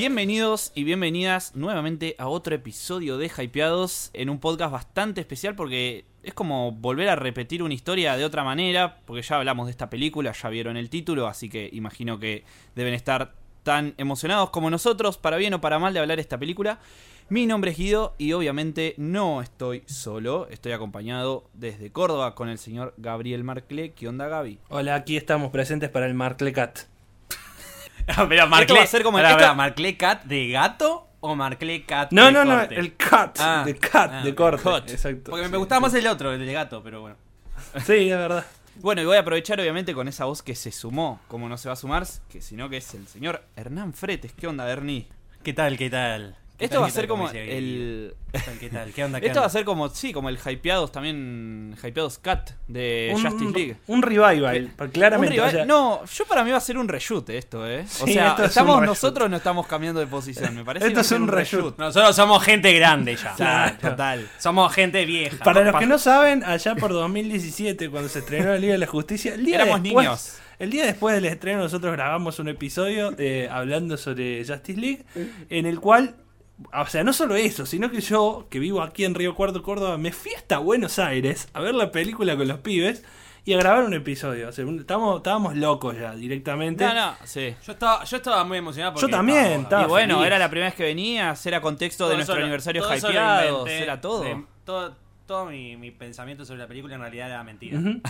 Bienvenidos y bienvenidas nuevamente a otro episodio de Hypeados, en un podcast bastante especial porque es como volver a repetir una historia de otra manera, porque ya hablamos de esta película, ya vieron el título, así que imagino que deben estar tan emocionados como nosotros, para bien o para mal, de hablar de esta película. Mi nombre es Guido y obviamente no estoy solo, estoy acompañado desde Córdoba con el señor Gabriel Marclé. ¿Qué onda, Gaby? Hola, aquí estamos presentes para el Marclé Cat. Pero Esto va a ser como ¿Marclé Cat de gato o Marclé Cat No, de no, no, corte? el cat, de cat, de corte. cut. Exacto. Porque sí, me gustaba sí. más el otro, el de gato, pero bueno. Sí, es verdad. Bueno, y voy a aprovechar obviamente con esa voz que se sumó, como no se va a sumar, que sino que es el señor Hernán Fretes. ¿Qué onda, Bernie? ¿Qué tal? ¿Qué tal? Esto va a ser como el... ¿Qué tal? ¿Qué onda? Esto va a ser como, sí, como el Hypeados también, Hypeados Cat de Justice League. Un revival, claramente. Un rival- o sea, No, yo para mí va a ser un reshoot esto, ¿eh? O Sí, sea, esto es estamos un reshoot. nosotros no estamos cambiando de posición, me parece. Esto que va a es ser un reshoot. Nosotros somos gente grande ya. Claro. Total. Somos gente vieja. Para los que no saben, allá por 2017, cuando se estrenó la Liga de la Justicia, el día Éramos después, niños. El día después del estreno nosotros grabamos un episodio hablando sobre Justice League, en el cual, o sea, no solo eso, sino que yo, que vivo aquí en Río Cuarto, Córdoba, me fui hasta Buenos Aires a ver la película con los pibes y a grabar un episodio. O sea, estábamos locos ya directamente. No, sí. Yo estaba muy emocionado porque Yo también, estaba Y bueno, feliz. era la primera vez que venías, era contexto de todo nuestro eso lo- aniversario todo eso lo Hypeados, inventé. era todo. Todo mi pensamiento sobre la película en realidad era mentira. Ujú.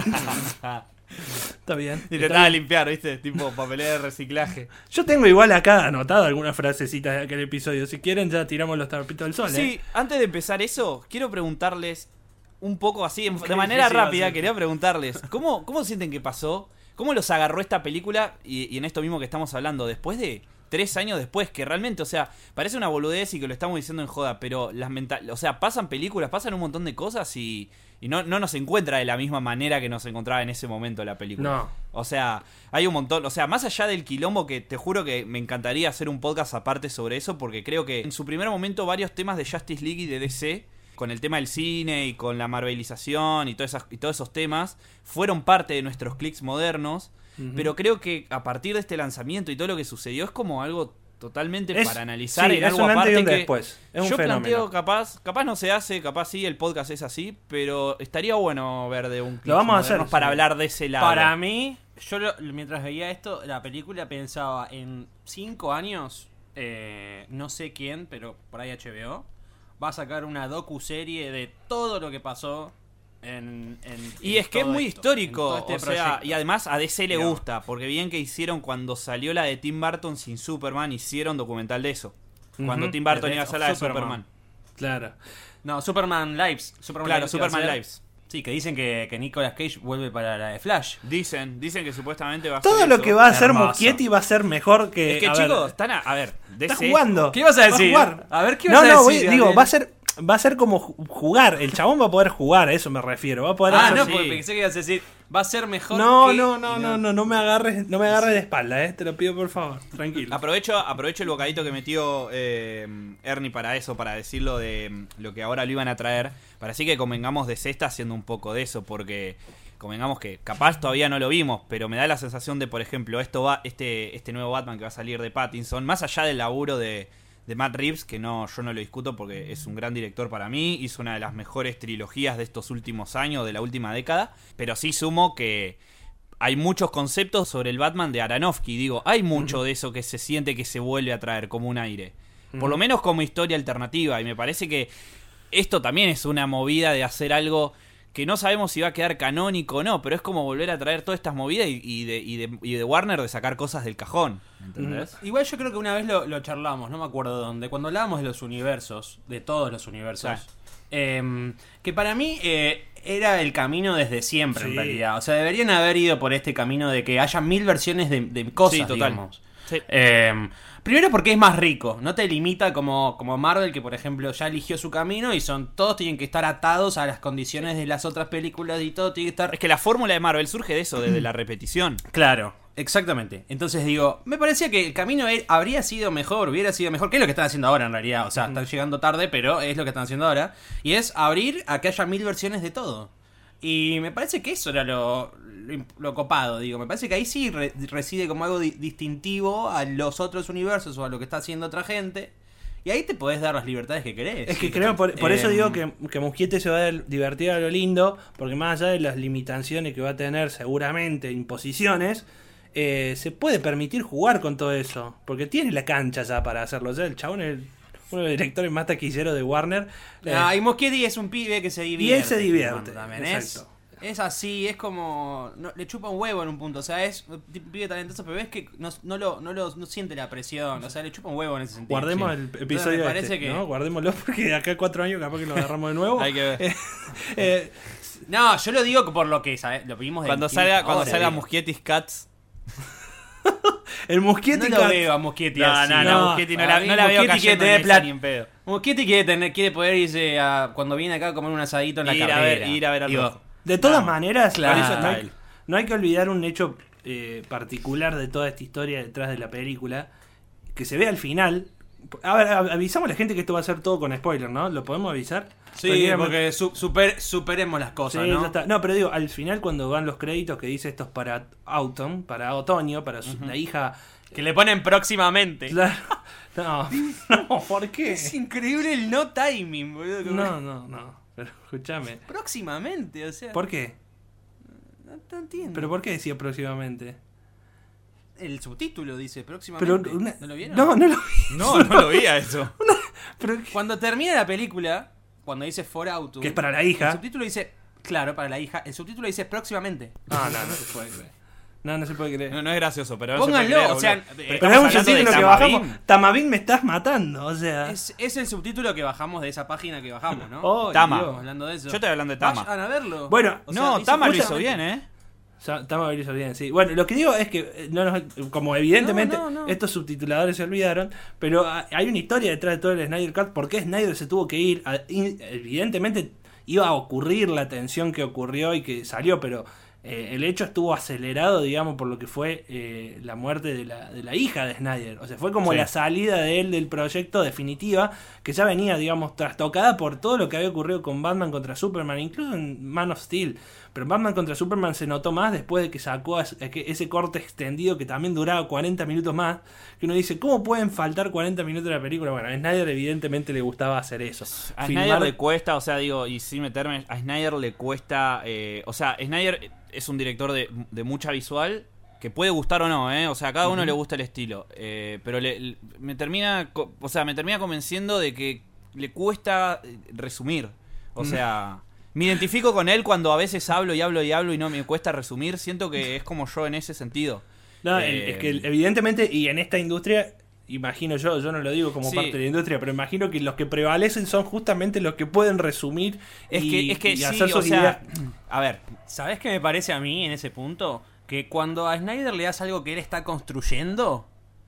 Está bien. Y Está trataba de bien. limpiar, ¿viste? Tipo papelera de reciclaje. Yo tengo igual acá anotado algunas frasecitas de aquel episodio. Si quieren ya tiramos los trapitos del sol. Sí, antes de empezar eso, quiero preguntarles un poco así, de Qué manera difícil va a rápida, ser. quería preguntarles, ¿cómo sienten que pasó? ¿Cómo los agarró esta película? Y en esto mismo que estamos hablando, después de 3 años después, que realmente, o sea, parece una boludez y que lo estamos diciendo en joda, pero o sea, pasan películas, pasan un montón de cosas y no nos encuentra de la misma manera que nos encontraba en ese momento la película. No. O sea, hay un montón, o sea, más allá del quilombo, que te juro que me encantaría hacer un podcast aparte sobre eso, porque creo que en su primer momento varios temas de Justice League y de DC, con el tema del cine y con la marvelización y todos esos temas, fueron parte de nuestros clics modernos, pero creo que a partir de este lanzamiento y todo lo que sucedió es como algo totalmente para analizar, sí, en es algo un antes y aparte un que después. Es un yo fenómeno. planteo capaz no se hace, capaz sí, el podcast es así, pero estaría bueno ver de un Lo vamos a hacer, modernos para sí. hablar de ese lado. Para mí, mientras veía esto, la película pensaba en 5 años, no sé quién, pero por ahí HBO, va a sacar una docuserie de todo lo que pasó Y es que es todo muy esto, histórico, en todo este o sea, proyecto. y además a DC le Digamos. gusta, porque bien que hicieron cuando salió la de Tim Burton sin Superman, hicieron documental de eso. Cuando Ujú. Tim Burton The iba a Death hacer of la de Superman. Superman. Claro. No, Superman Lives. Claro, Superman iba a ser. Lives. Sí, que dicen que Nicolas Cage vuelve para la de Flash. Dicen que supuestamente va a Todo ser lo eso. que va a hacer Hermoso. Muschietti va a ser mejor que. Es que a chicos, ver, están a ver, está DC, jugando. ¿Qué ibas a decir? Va a jugar. A ver, ¿qué ibas a No, decir, digo, Gabriel? va a ser como jugar. El chabón va a poder jugar, a eso me refiero. Va a poder Ah, hacer- no, sí. porque pensé que ibas a decir, va a ser mejor No, que... no me agarres de espalda, te lo pido por favor, tranquilo. Aprovecho el bocadito que metió Ernie para eso, para decirlo de lo que ahora lo iban a traer, para así que convengamos de Cesta haciendo un poco de eso, porque convengamos que capaz todavía no lo vimos, pero me da la sensación de, por ejemplo, este nuevo Batman que va a salir de Pattinson, más allá del laburo de Matt Reeves, que yo no lo discuto porque es un gran director para mí, hizo una de las mejores trilogías de estos últimos años, de la última década, pero sí sumo que hay muchos conceptos sobre el Batman de Aronofsky, digo, hay mucho de eso que se siente que se vuelve a traer como un aire, por lo menos como historia alternativa, y me parece que esto también es una movida de hacer algo que no sabemos si va a quedar canónico o no, pero es como volver a traer todas estas movidas y de Warner de sacar cosas del cajón, ¿entendés? Igual yo creo que una vez lo charlamos, no me acuerdo dónde, cuando hablábamos de los universos, de todos los universos, que para mí era el camino desde siempre, Sí. en realidad. O sea, deberían haber ido por este camino de que haya 1000 versiones de cosas, Sí, total. digamos. Sí. Primero porque es más rico, no te limita como Marvel, que por ejemplo ya eligió su camino y todos tienen que estar atados a las condiciones de las otras películas y todo tiene que estar... Es que la fórmula de Marvel surge de eso, desde la repetición. Claro, exactamente. Entonces digo, me parecía que el camino hubiera sido mejor, que es lo que están haciendo ahora en realidad. O sea, están llegando tarde, pero es lo que están haciendo ahora. Y es abrir a que haya 1000 versiones de todo. Y me parece que eso era lo copado, digo. Me parece que ahí sí reside como algo distintivo a los otros universos o a lo que está haciendo otra gente. Y ahí te podés dar las libertades que querés. Es que creo, por eso digo que Muschietti se va a divertir a lo lindo, porque más allá de las limitaciones que va a tener seguramente, imposiciones, se puede permitir jugar con todo eso, porque tiene la cancha ya para hacerlo. O sea, el chabón es uno de los directores más taquilleros de Warner. Y Muschietti es un pibe que se divierte. Y él se divierte, también. exacto. Es así, es como... le chupa un huevo en un punto. O sea, es un pibe talentoso, pero ves que no siente la presión. O sea, le chupa un huevo en ese sentido. Guardemos el episodio me parece que... ¿no? Guardémoslo porque de acá a 4 años capaz que lo agarramos de nuevo. Hay que ver. No, yo lo digo por lo que lo vimos Cuando salga Muschietti Cats. El Muschietti no lo veo a Muschietti así. No, Muschietti no la veo cayendo en esa ni en pedo. Muschietti quiere poder irse cuando viene acá a comer un asadito en la carrera. Ir a ver al rojo. De todas maneras, claro. no hay que olvidar un hecho particular de toda esta historia detrás de la película, que se ve al final. A ver, avisamos a la gente que esto va a ser todo con spoiler, ¿no? ¿Lo podemos avisar? Sí, porque superemos las cosas, sí, ¿no? Ya está. No, pero digo, al final cuando van los créditos que dice esto es para Autumn, para otoño, para la hija... Que le ponen próximamente. Claro. No, ¿por qué? Es increíble el no timing, boludo. No. Pero escúchame. Próximamente, o sea. ¿Por qué? No entiendo. ¿Pero por qué decía próximamente? El subtítulo dice próximamente. Pero ¿No lo vieron? No lo vi. No lo vi a eso. Pero, cuando termina la película, cuando dice For Autumn, que es para la hija. El subtítulo dice, claro, para la hija. El subtítulo dice próximamente. No se puede creer. No se puede creer. No es gracioso, pero pónganlo, o sea, pero es un subtítulo que bajamos. Tamabín me estás matando, o sea. Es el subtítulo que bajamos de esa página que bajamos, ¿no? Oh, Tama. Estamos hablando de eso. Yo estoy hablando de Tama. Vayan a verlo. Bueno, O sea, no, dice Tama lo hizo justamente- bien, Tama lo hizo bien, sí. Bueno, lo que digo es que como evidentemente No. estos subtituladores se olvidaron, pero hay una historia detrás de todo el Snyder Cut. ¿Por qué Snyder se tuvo que ir? Evidentemente iba a ocurrir la tensión que ocurrió y que salió, pero el hecho estuvo acelerado, digamos, por lo que fue la muerte de la hija de Snyder. O sea, fue como Sí. la salida de él del proyecto definitiva, que ya venía, digamos, trastocada por todo lo que había ocurrido con Batman contra Superman, incluso en Man of Steel. Pero Batman contra Superman se notó más después de que sacó ese corte extendido que también duraba 40 minutos más. Que uno dice, ¿cómo pueden faltar 40 minutos de la película? Bueno, a Snyder evidentemente le gustaba hacer eso. A Snyder le cuesta, o sea, digo, y sin meterme, a Snyder le cuesta, o sea, Snyder es un director de mucha visual, que puede gustar o no, o sea, a cada uno le gusta el estilo, pero me termina convenciendo de que le cuesta resumir, o sea, me identifico con él cuando a veces hablo y no me cuesta resumir, siento que es como yo en ese sentido. No, es que evidentemente, y en esta industria, imagino yo no lo digo como Sí. parte de la industria, pero imagino que los que prevalecen son justamente los que pueden resumir Es que y sí, hacer o sus sea, ideas. a ver, ¿Sabés qué me parece a mí en ese punto? Que cuando a Snyder le das algo que él está construyendo,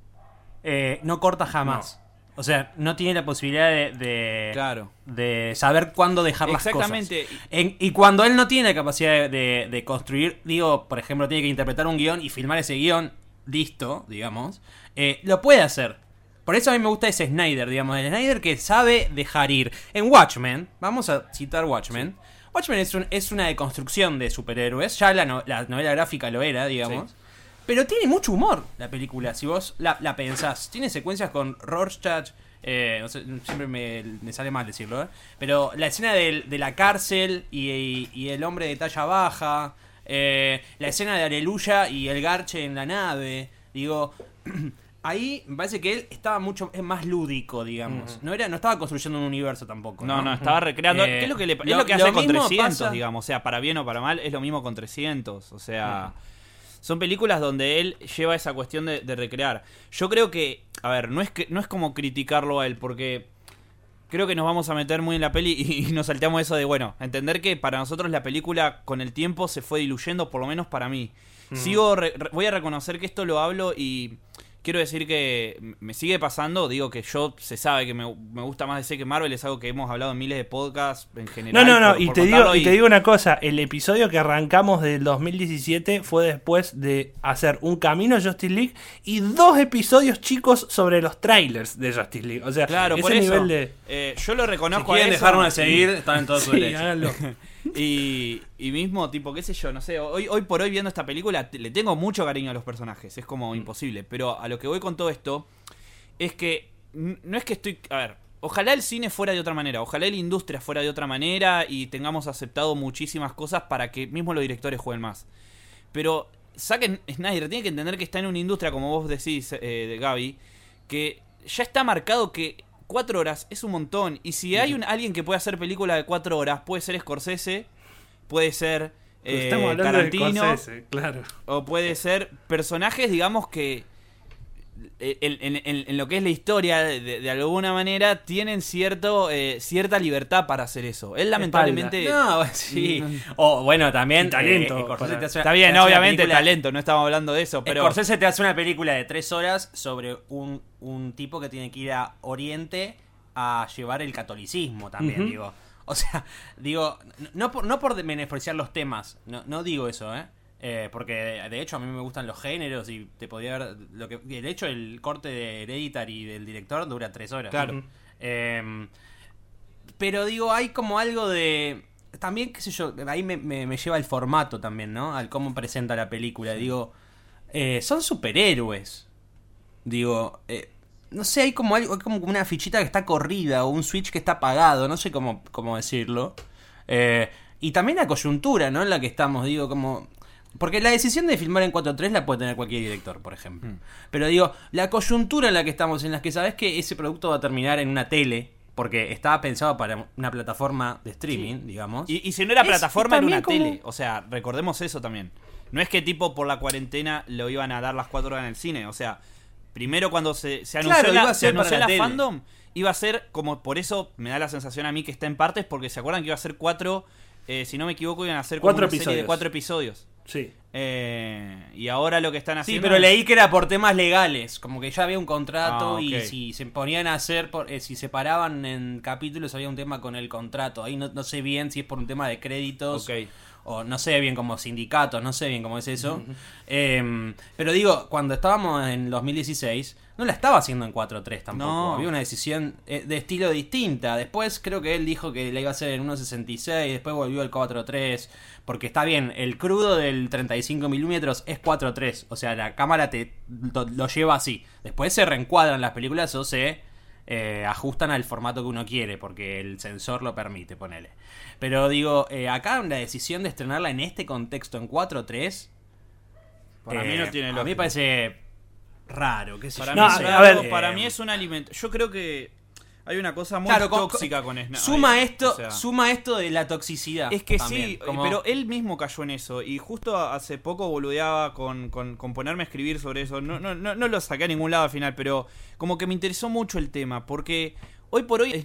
no corta jamás. O sea, no tiene la posibilidad claro. de saber cuándo dejar las cosas. Exactamente. Y cuando él no tiene la capacidad de construir, digo, por ejemplo, tiene que interpretar un guión y filmar ese guión, listo, digamos, lo puede hacer. Por eso a mí me gusta ese Snyder, digamos, el Snyder que sabe dejar ir. En Watchmen, vamos a citar Watchmen. Sí. Watchmen es una deconstrucción de superhéroes, ya la novela gráfica lo era, digamos. Sí. Pero tiene mucho humor la película, si vos la pensás. Tiene secuencias con Rorschach, no sé, siempre me sale mal decirlo, pero la escena de la cárcel y el hombre de talla baja, la escena de Aleluya y el garche en la nave, digo... Ahí me parece que él estaba mucho más lúdico, digamos. No estaba construyendo un universo tampoco. No, estaba recreando. ¿Qué es lo que, es lo que hace con 300, digamos? O sea, para bien o para mal, es lo mismo con 300. O sea, son películas donde él lleva esa cuestión de recrear. Yo creo que, a ver, no es como criticarlo a él, porque creo que nos vamos a meter muy en la peli y nos salteamos eso de, bueno, entender que para nosotros la película con el tiempo se fue diluyendo, por lo menos para mí. Voy a reconocer que esto lo hablo y... Quiero decir que me sigue pasando, digo que yo se sabe que me gusta más DC que Marvel, es algo que hemos hablado en miles de podcasts en general. No, y te digo una cosa, el episodio que arrancamos del 2017 fue después de hacer un camino a Justice League y 2 episodios chicos sobre los trailers de Justice League. O sea, claro, ese por eso, nivel de... yo lo reconozco. Si quieren a eso. dejarme de seguir, están en todo su derecho. Háganlo. Y mismo, tipo, qué sé yo, no sé, hoy por hoy viendo esta película le tengo mucho cariño a los personajes, es como imposible. Pero a lo que voy con todo esto es que no es que estoy... A ver, ojalá el cine fuera de otra manera, ojalá la industria fuera de otra manera y tengamos aceptado muchísimas cosas para que mismo los directores jueguen más. Pero Zack Snyder tiene que entender que está en una industria, como vos decís, Gaby, que ya está marcado que 4 horas es un montón. Y si hay alguien que puede hacer película de 4 horas, puede ser Scorsese, puede ser Tarantino, de Scorsese, claro. O puede ser personajes, digamos, que en lo que es la historia, de alguna manera, tienen cierta libertad para hacer eso. Él lamentablemente... No, sí. O bueno, también... talento. Está bien, obviamente talento, no estamos hablando de eso, pero... Scorsese te hace una película de 3 horas sobre un tipo que tiene que ir a Oriente a llevar el catolicismo también, digo. O sea, digo, no por menospreciar los temas, no digo eso, porque de hecho a mí me gustan los géneros y te podía ver de hecho el corte de Hereditary del director dura 3 horas. Claro. Pero digo, hay como algo de... También, qué sé yo, ahí me lleva el formato también, ¿no? Al cómo presenta la película. Sí. Digo, son superhéroes. Digo, no sé, hay como algo, como una fichita que está corrida o un switch que está apagado, no sé cómo decirlo. Y también la coyuntura, ¿no? En la que estamos, digo, como... Porque la decisión de filmar en 4:3 la puede tener cualquier director, por ejemplo. Pero digo, la coyuntura en la que estamos, en la que sabes que ese producto va a terminar en una tele, porque estaba pensado para una plataforma de streaming, digamos. Y si no era plataforma, era una tele. O sea, recordemos eso también. No es que tipo por la cuarentena lo iban a dar las 4 horas en el cine. O sea, primero cuando se anunció, la fandom, iba a ser como... Por eso me da la sensación a mí que está en partes, porque se acuerdan que iba a ser 4... si no me equivoco, iban a ser 4 una serie de 4 episodios. Sí. Y ahora lo que están haciendo... Sí, pero leí que era por temas legales. Como que ya había un contrato okay. Y si se ponían a hacer... si se paraban en capítulos había un tema con el contrato. Ahí no sé bien si es por un tema de créditos. Okay. O no sé bien como sindicatos, no sé bien cómo es eso. Pero digo, cuando estábamos en 2016... No la estaba haciendo en 4:3 tampoco. No. Había una decisión de estilo distinta. Después creo que él dijo que la iba a hacer en 1.66. Después volvió al 4:3. Porque está bien, el crudo del 35 milímetros es 4:3. O sea, la cámara lo lleva así. Después se reencuadran las películas o se ajustan al formato que uno quiere. Porque el sensor lo permite, ponele. Pero digo, acá la decisión de estrenarla en este contexto en 4:3... Para mí no tiene lógica. A mí parece... raro, qué sé yo. Para mí es un alimento. Yo creo que hay una cosa muy tóxica con Snyder. Suma esto de la toxicidad. Es que también, sí, pero él mismo cayó en eso. Y justo hace poco boludeaba con ponerme a escribir sobre eso. No lo saqué a ningún lado al final, pero como que me interesó mucho el tema. Porque hoy por hoy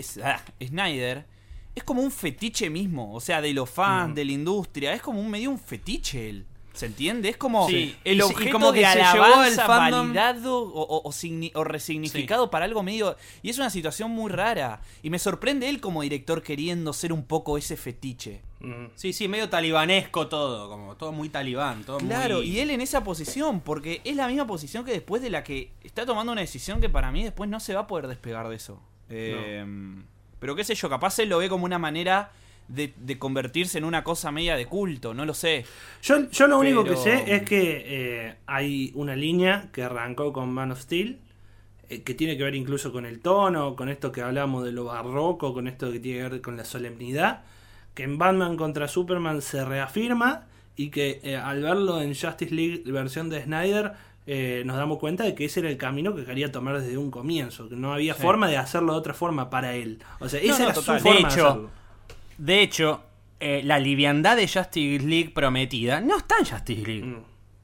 Snyder es como un fetiche mismo. O sea, de los fans, de la industria. Es como medio un fetiche él. ¿Se entiende? Es como el objeto como que de se alabanza, llevó el fandom, validado o resignificado para algo medio... Y es una situación muy rara. Y me sorprende él como director queriendo ser un poco ese fetiche. Sí, medio talibanesco todo. Como todo muy talibán. Todo claro, muy... y él en esa posición. Porque es la misma posición que después de la que está tomando una decisión que para mí después no se va a poder despegar de eso. No. Pero qué sé yo, capaz él lo ve como una manera... De convertirse en una cosa media de culto, no lo sé. Yo lo único que sé es que hay una línea que arrancó con Man of Steel, que tiene que ver incluso con el tono, con esto que hablamos de lo barroco, con esto que tiene que ver con la solemnidad, que en Batman contra Superman se reafirma y que al verlo en Justice League versión de Snyder nos damos cuenta de que ese era el camino que quería tomar desde un comienzo, que no había forma de hacerlo de otra forma para él. O sea, esa era su forma de hacerlo. De hecho, la liviandad de Justice League prometida no está en Justice League.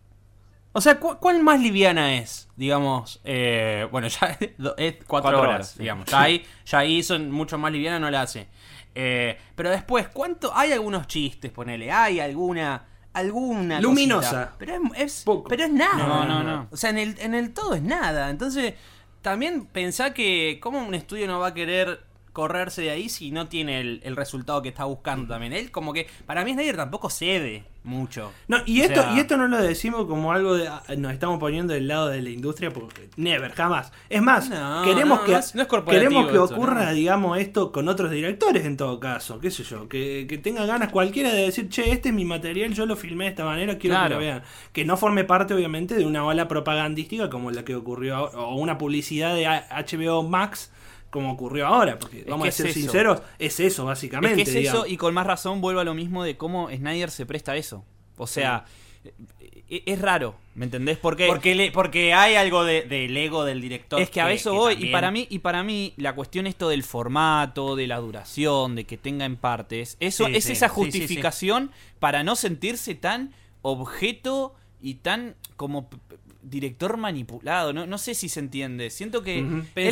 O sea, ¿cuál más liviana es? Digamos, bueno, ya es 4 horas, digamos. Ya ahí son mucho más liviana, no la hace. Pero después, ¿cuánto? Hay algunos chistes, ponele. Hay alguna luminosa. Cosita, pero es nada. No. O sea, en el todo es nada. Entonces, también pensá que cómo un estudio no va a querer correrse de ahí si no tiene el resultado que está buscando también. Él como que, para mí Snyder tampoco cede mucho. No, y esto no lo decimos como algo de nos estamos poniendo del lado de la industria, porque never, jamás. Es más, queremos que ocurra, ¿no? digamos, esto con otros directores en todo caso, qué sé yo, que tenga ganas cualquiera de decir, che, este es mi material, yo lo filmé de esta manera, quiero que lo vean. Que no forme parte, obviamente, de una ola propagandística como la que ocurrió ahora, o una publicidad de HBO Max, como ocurrió ahora, porque vamos a ser sinceros, es eso básicamente. Es que es eso, y con más razón vuelvo a lo mismo de cómo Snyder se presta a eso. O sea, es raro, ¿me entendés? Porque hay algo del ego del director. Es que a eso voy, también... y para mí la cuestión esto del formato, de la duración, de que tenga en partes, eso es esa justificación para no sentirse tan objeto y tan como director manipulado. No sé si se entiende. Siento que él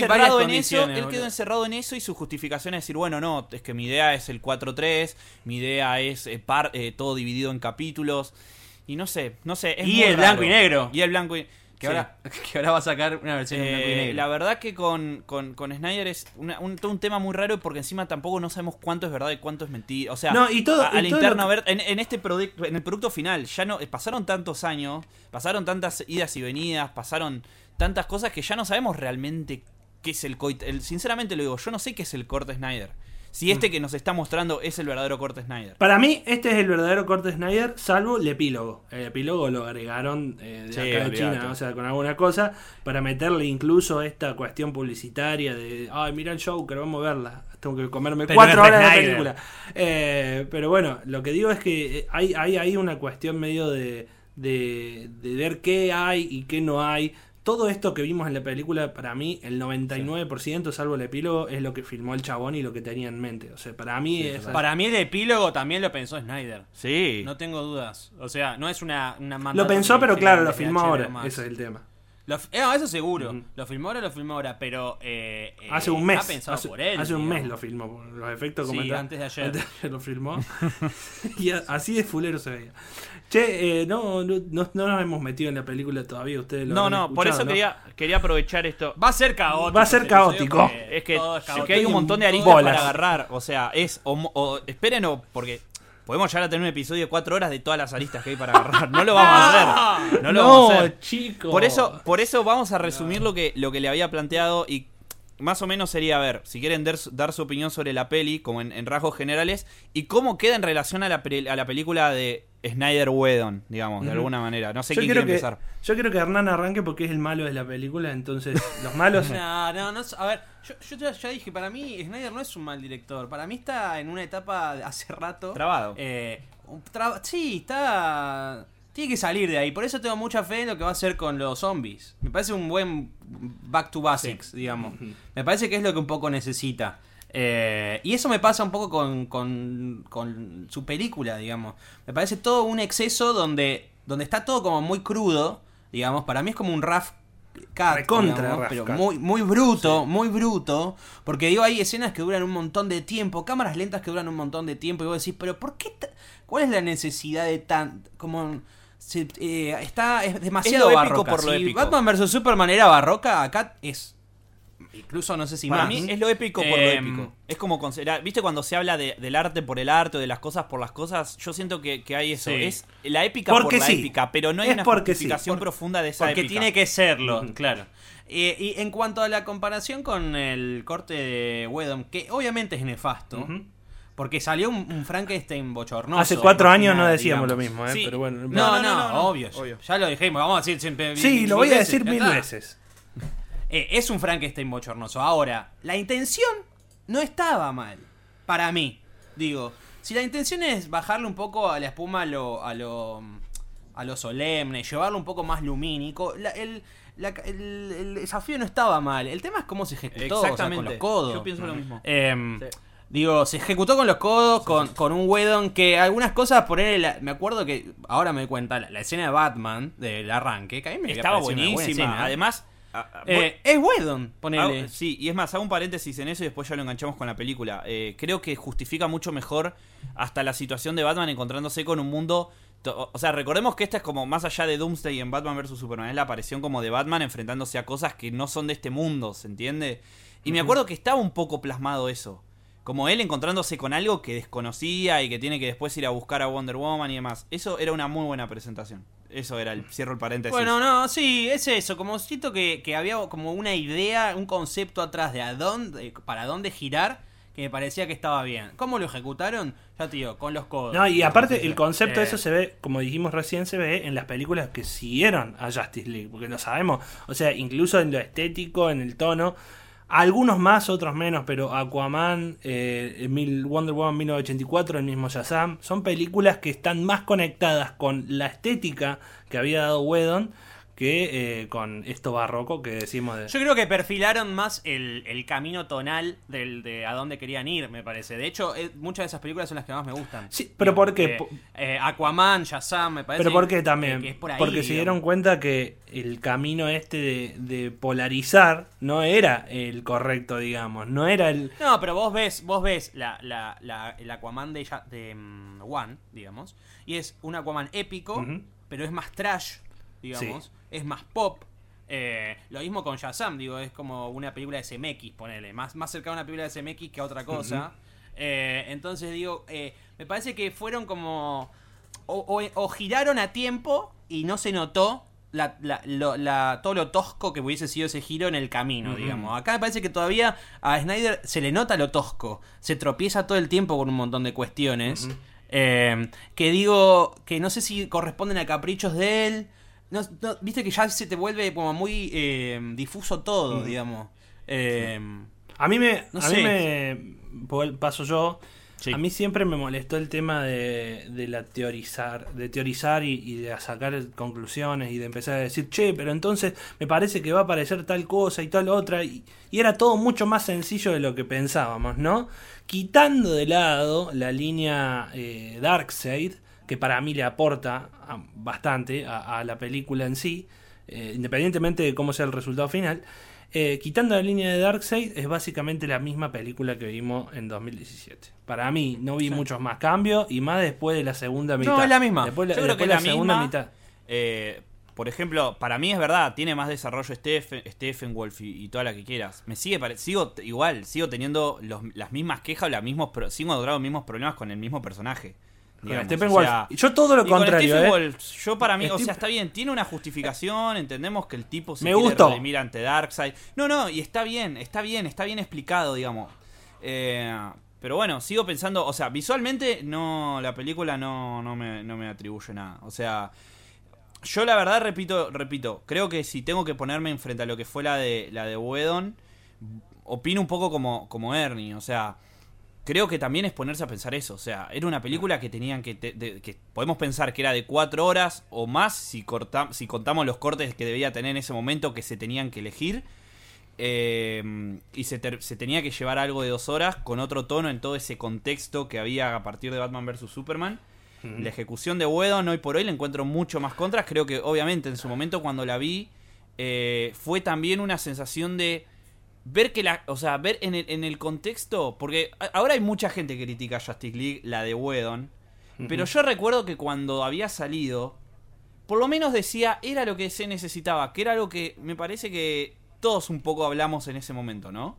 quedó encerrado en eso, y su justificación es decir, bueno, no, es que mi idea es el 4-3, mi idea es todo dividido en capítulos, y no sé, es y muy el raro. blanco y negro. Y el blanco y que ahora va a sacar una versión en blanco y negro. La verdad que con Snyder es todo un tema muy raro, porque encima tampoco no sabemos cuánto es verdad y cuánto es mentira. O sea, a la interna, ver, en este producto, en el producto final, ya no pasaron tantos años, pasaron tantas idas y venidas, pasaron tantas cosas que ya no sabemos realmente qué es el sinceramente lo digo, yo no sé qué es el corte Snyder. Si que nos está mostrando es el verdadero corte Snyder. Para mí, este es el verdadero corte Snyder, salvo el epílogo. El epílogo lo agregaron de acá de China, o sea, con alguna cosa, para meterle incluso esta cuestión publicitaria de, ay, mira el Joker, vamos a verla. Tengo que comerme 4 horas de película. Pero bueno, lo que digo es que hay una cuestión medio de ver qué hay y qué no hay. Todo esto que vimos en la película, para mí, el 99%, salvo el epílogo, es lo que filmó el chabón y lo que tenía en mente. O sea, para mí para mí el epílogo también lo pensó Snyder. Sí. No tengo dudas. O sea, no es una lo pensó, pero claro, lo filmó ahora. Ese es el tema. Eso seguro. Lo filmó ahora, pero hace un mes. Ha pensado por él. Hace un mes lo filmó. Los efectos como antes de ayer. Lo filmó. Y así de fulero se veía. Che, no nos hemos metido en la película todavía. Ustedes lo han escuchado, por eso quería aprovechar esto. Va a ser caótico. Va a ser caótico. Es que hay un montón de aristas para agarrar. O sea, esperen, porque podemos llegar a tener un episodio de 4 horas de todas las aristas que hay para agarrar. No lo vamos a hacer. No lo vamos a hacer. Chicos. Por eso vamos a resumir lo que le había planteado, y más o menos sería, a ver, si quieren dar su opinión sobre la peli, como en rasgos generales, y cómo queda en relación a la película de Snyder-Whedon, digamos, de alguna manera. No sé quién quiere empezar. Yo quiero que Hernán arranque porque es el malo de la película, entonces los malos... no, a ver, yo ya dije, para mí Snyder no es un mal director. Para mí está en una etapa de hace rato... Trabado. Sí, está... Tiene que salir de ahí. Por eso tengo mucha fe en lo que va a hacer con los zombies. Me parece un buen back to basics, digamos. Me parece que es lo que un poco necesita. Y eso me pasa un poco con su película, digamos. Me parece todo un exceso donde está todo como muy crudo, digamos. Para mí es como un rough cut, digamos, pero muy bruto, muy bruto. Porque digo, hay escenas que duran un montón de tiempo, cámaras lentas que duran un montón de tiempo. Y vos decís, pero ¿por qué? ¿Cuál es la necesidad de tan... como... es demasiado es lo barroca. Épico por lo épico. Batman vs Superman era barroca, acá es... Incluso no sé si para más. mí es lo épico por lo épico. Es como considerar, ¿viste cuando se habla del arte por el arte, o de las cosas por las cosas? Yo siento que hay eso. Sí. Es la épica por la épica, pero no hay una justificación profunda de esa porque épica. Tiene que serlo, claro. Y en cuanto a la comparación con el corte de Whedon, que obviamente es nefasto, porque salió un Frankenstein bochornoso. Hace 4 años no final, decíamos digamos. lo mismo, Sí. pero bueno. No, obvio. Ya lo dijimos, vamos a decir siempre. Sí, lo voy a decir 1000 veces. Es un Frankenstein bochornoso. Ahora, la intención no estaba mal. Para mí. Digo, si la intención es bajarle un poco a la espuma a lo solemne, llevarlo un poco más lumínico, el desafío no estaba mal. El tema es cómo se ejecutó. Exactamente. O sea, con los codos. Yo pienso lo mismo. Sí. Digo, se ejecutó con los codos, con un Whedon que algunas cosas por él, me acuerdo que, ahora me doy cuenta, la escena de Batman, del arranque, que a mí me estaba pareció una buena buenísima. escena. Además... es Whedon, ponele. Sí, y es más, hago un paréntesis en eso y después ya lo enganchamos con la película. Creo que justifica mucho mejor hasta la situación de Batman encontrándose con un mundo... O sea, recordemos que esta es como más allá de Doomsday en Batman vs Superman. Es la aparición como de Batman enfrentándose a cosas que no son de este mundo, ¿se entiende? Y me acuerdo que estaba un poco plasmado eso. Como él encontrándose con algo que desconocía y que tiene que después ir a buscar a Wonder Woman y demás. Eso era una muy buena presentación. Eso era cierro el paréntesis. Bueno, no, sí, es eso. Como siento que había como una idea, un concepto atrás de para dónde girar, que me parecía que estaba bien. ¿Cómo lo ejecutaron? Ya te digo, con los codos. No, y aparte el concepto de eso se ve, como dijimos recién, se ve en las películas que siguieron a Justice League, porque lo sabemos, o sea, incluso en lo estético, en el tono, algunos más, otros menos, pero Aquaman, Wonder Woman 1984, el mismo Shazam, son películas que están más conectadas con la estética que había dado Whedon que con esto barroco que decimos de... Yo creo que perfilaron más el camino tonal de a dónde querían ir, me parece. De hecho, muchas de esas películas son las que más me gustan. Sí, pero ¿por qué? Aquaman, Shazam, me parece. Pero ¿por qué también? Que es por ahí, porque se dieron cuenta que el camino de polarizar no era el correcto, digamos. No era el... No, pero vos ves el Aquaman de One, digamos, y es un Aquaman épico, pero es más trash, digamos. Sí. Es más pop. Lo mismo con Shazam, digo, es como una película de CMX, ponele, más cerca de una película de CMX que a otra cosa. Entonces digo, me parece que fueron como o giraron a tiempo y no se notó todo lo tosco que hubiese sido ese giro en el camino, digamos. Acá me parece que todavía a Snyder se le nota lo tosco, se tropieza todo el tiempo con un montón de cuestiones que digo que no sé si corresponden a caprichos de él. No, viste que ya se te vuelve como muy difuso todo, digamos. A mí me paso yo. Sí. A mí siempre me molestó el tema de la teorizar y de sacar conclusiones y de empezar a decir, che, pero entonces me parece que va a aparecer tal cosa y tal otra, y era todo mucho más sencillo de lo que pensábamos, ¿no? Quitando de lado la línea Darkseid, que para mí le aporta bastante a la película en sí, independientemente de cómo sea el resultado final. Quitando la línea de Darkseid, es básicamente la misma película que vimos en 2017. Para mí, no vi muchos más cambios, y más después de la segunda mitad. No, es la misma. Después, Yo creo después que la es la segunda misma. mitad. Por ejemplo, para mí es verdad, tiene más desarrollo Steppenwolf y toda la que quieras. Me sigo teniendo las mismas quejas, sigo logrando los mismos problemas con el mismo personaje. Digamos, Steppenwolf, yo todo lo contrario, yo para mí, o sea, está bien, tiene una justificación, entendemos que el tipo se me quiere gustó. redimir ante Darkseid. No, y está bien explicado, digamos. Pero bueno, sigo pensando, o sea, visualmente la película no me atribuye nada. O sea, yo la verdad repito, creo que si tengo que ponerme enfrente a lo que fue la de Whedon, opino un poco como Ernie, o sea, creo que también es ponerse a pensar eso. O sea, era una película que tenían que podemos pensar que era de 4 horas o más si contamos los cortes que debía tener en ese momento que se tenían que elegir. Y se tenía que llevar algo de 2 horas con otro tono en todo ese contexto que había a partir de Batman vs Superman. La ejecución de Whedon hoy por hoy le encuentro mucho más contras. Creo que obviamente en su momento cuando la vi fue también una sensación de ver ver en el contexto, porque ahora hay mucha gente que critica Justice League, la de Whedon, pero yo recuerdo que cuando había salido, por lo menos decía, era lo que se necesitaba, que era algo que me parece que todos un poco hablamos en ese momento, ¿no?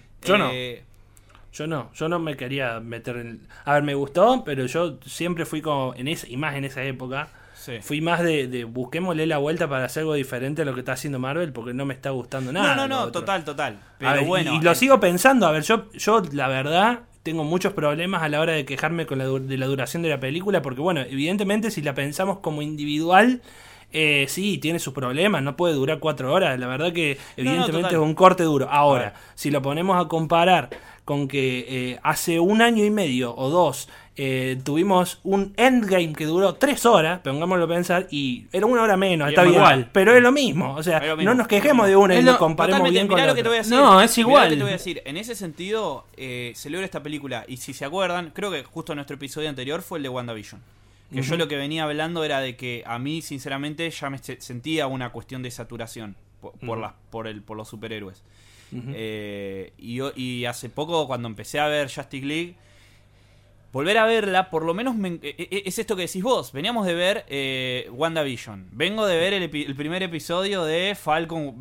Yo no me quería meter en... A ver, me gustó, pero yo siempre fui como, en esa época, sí. Fui más de busquémosle la vuelta para hacer algo diferente a lo que está haciendo Marvel, porque no me está gustando nada. No, total. Pero ver, bueno. y lo sigo pensando, a ver, yo la verdad tengo muchos problemas a la hora de quejarme de la duración de la película, porque bueno, evidentemente si la pensamos como individual... sí, tiene sus problemas, no puede durar 4 horas. La verdad que evidentemente es un corte duro. Ahora, si lo ponemos a comparar con que hace 1 año y medio o 2 tuvimos un Endgame que duró 3 horas, pongámoslo a pensar, y era 1 hora menos, está bien, igual, pero es lo mismo. O sea, no nos quejemos de una y lo comparemos bien con la lo que te voy a otra. decir, no, es igual. Lo que te voy a decir. En ese sentido, se logra esta película, y si se acuerdan, creo que justo nuestro episodio anterior fue el de WandaVision. Que yo lo que venía hablando era de que a mí, sinceramente, ya me sentía una cuestión de saturación por los superhéroes. Y hace poco, cuando empecé a ver Justice League, volver a verla, por lo menos es esto que decís vos. Veníamos de ver WandaVision. Vengo de ver el primer episodio de Falcon.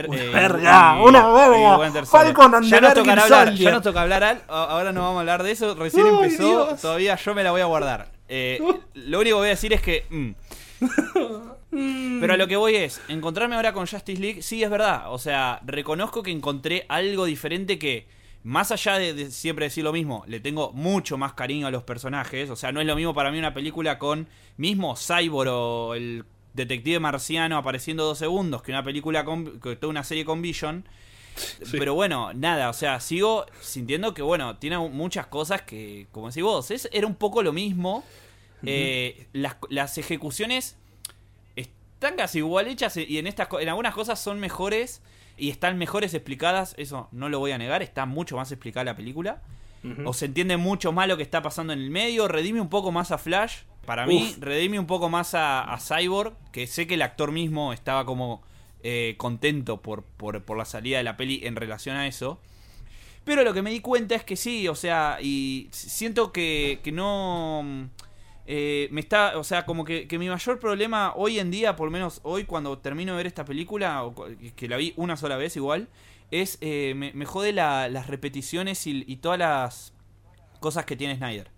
Una verga. Falcon and ya the nos tocará Winter hablar. Soldier. Ya nos toca hablar. Ahora no vamos a hablar de eso. Recién Ay, empezó. Dios. Todavía yo me la voy a guardar. Lo único que voy a decir es que. Pero a lo que voy es, encontrarme ahora con Justice League, sí es verdad. O sea, reconozco que encontré algo diferente que, más allá de siempre decir lo mismo, le tengo mucho más cariño a los personajes. O sea, no es lo mismo para mí una película con mismo Cyborg o el detective marciano apareciendo 2 segundos que una película que toda una serie con Vision. Sí. Pero bueno, nada, o sea, sigo sintiendo que, bueno, tiene muchas cosas que, como decís vos, era un poco lo mismo. Las ejecuciones están casi igual hechas y en algunas cosas son mejores y están mejores explicadas, eso no lo voy a negar, está mucho más explicada la película. O se entiende mucho más lo que está pasando en el medio, redime un poco más a Flash, para mí, redime un poco más a Cyborg, que sé que el actor mismo estaba como contento por la salida de la peli en relación a eso. Pero lo que me di cuenta es que sí, o sea, y siento que no... o sea, como que mi mayor problema hoy en día, por lo menos hoy cuando termino de ver esta película, que la vi una sola vez igual, es me jode las repeticiones y todas las cosas que tiene Snyder.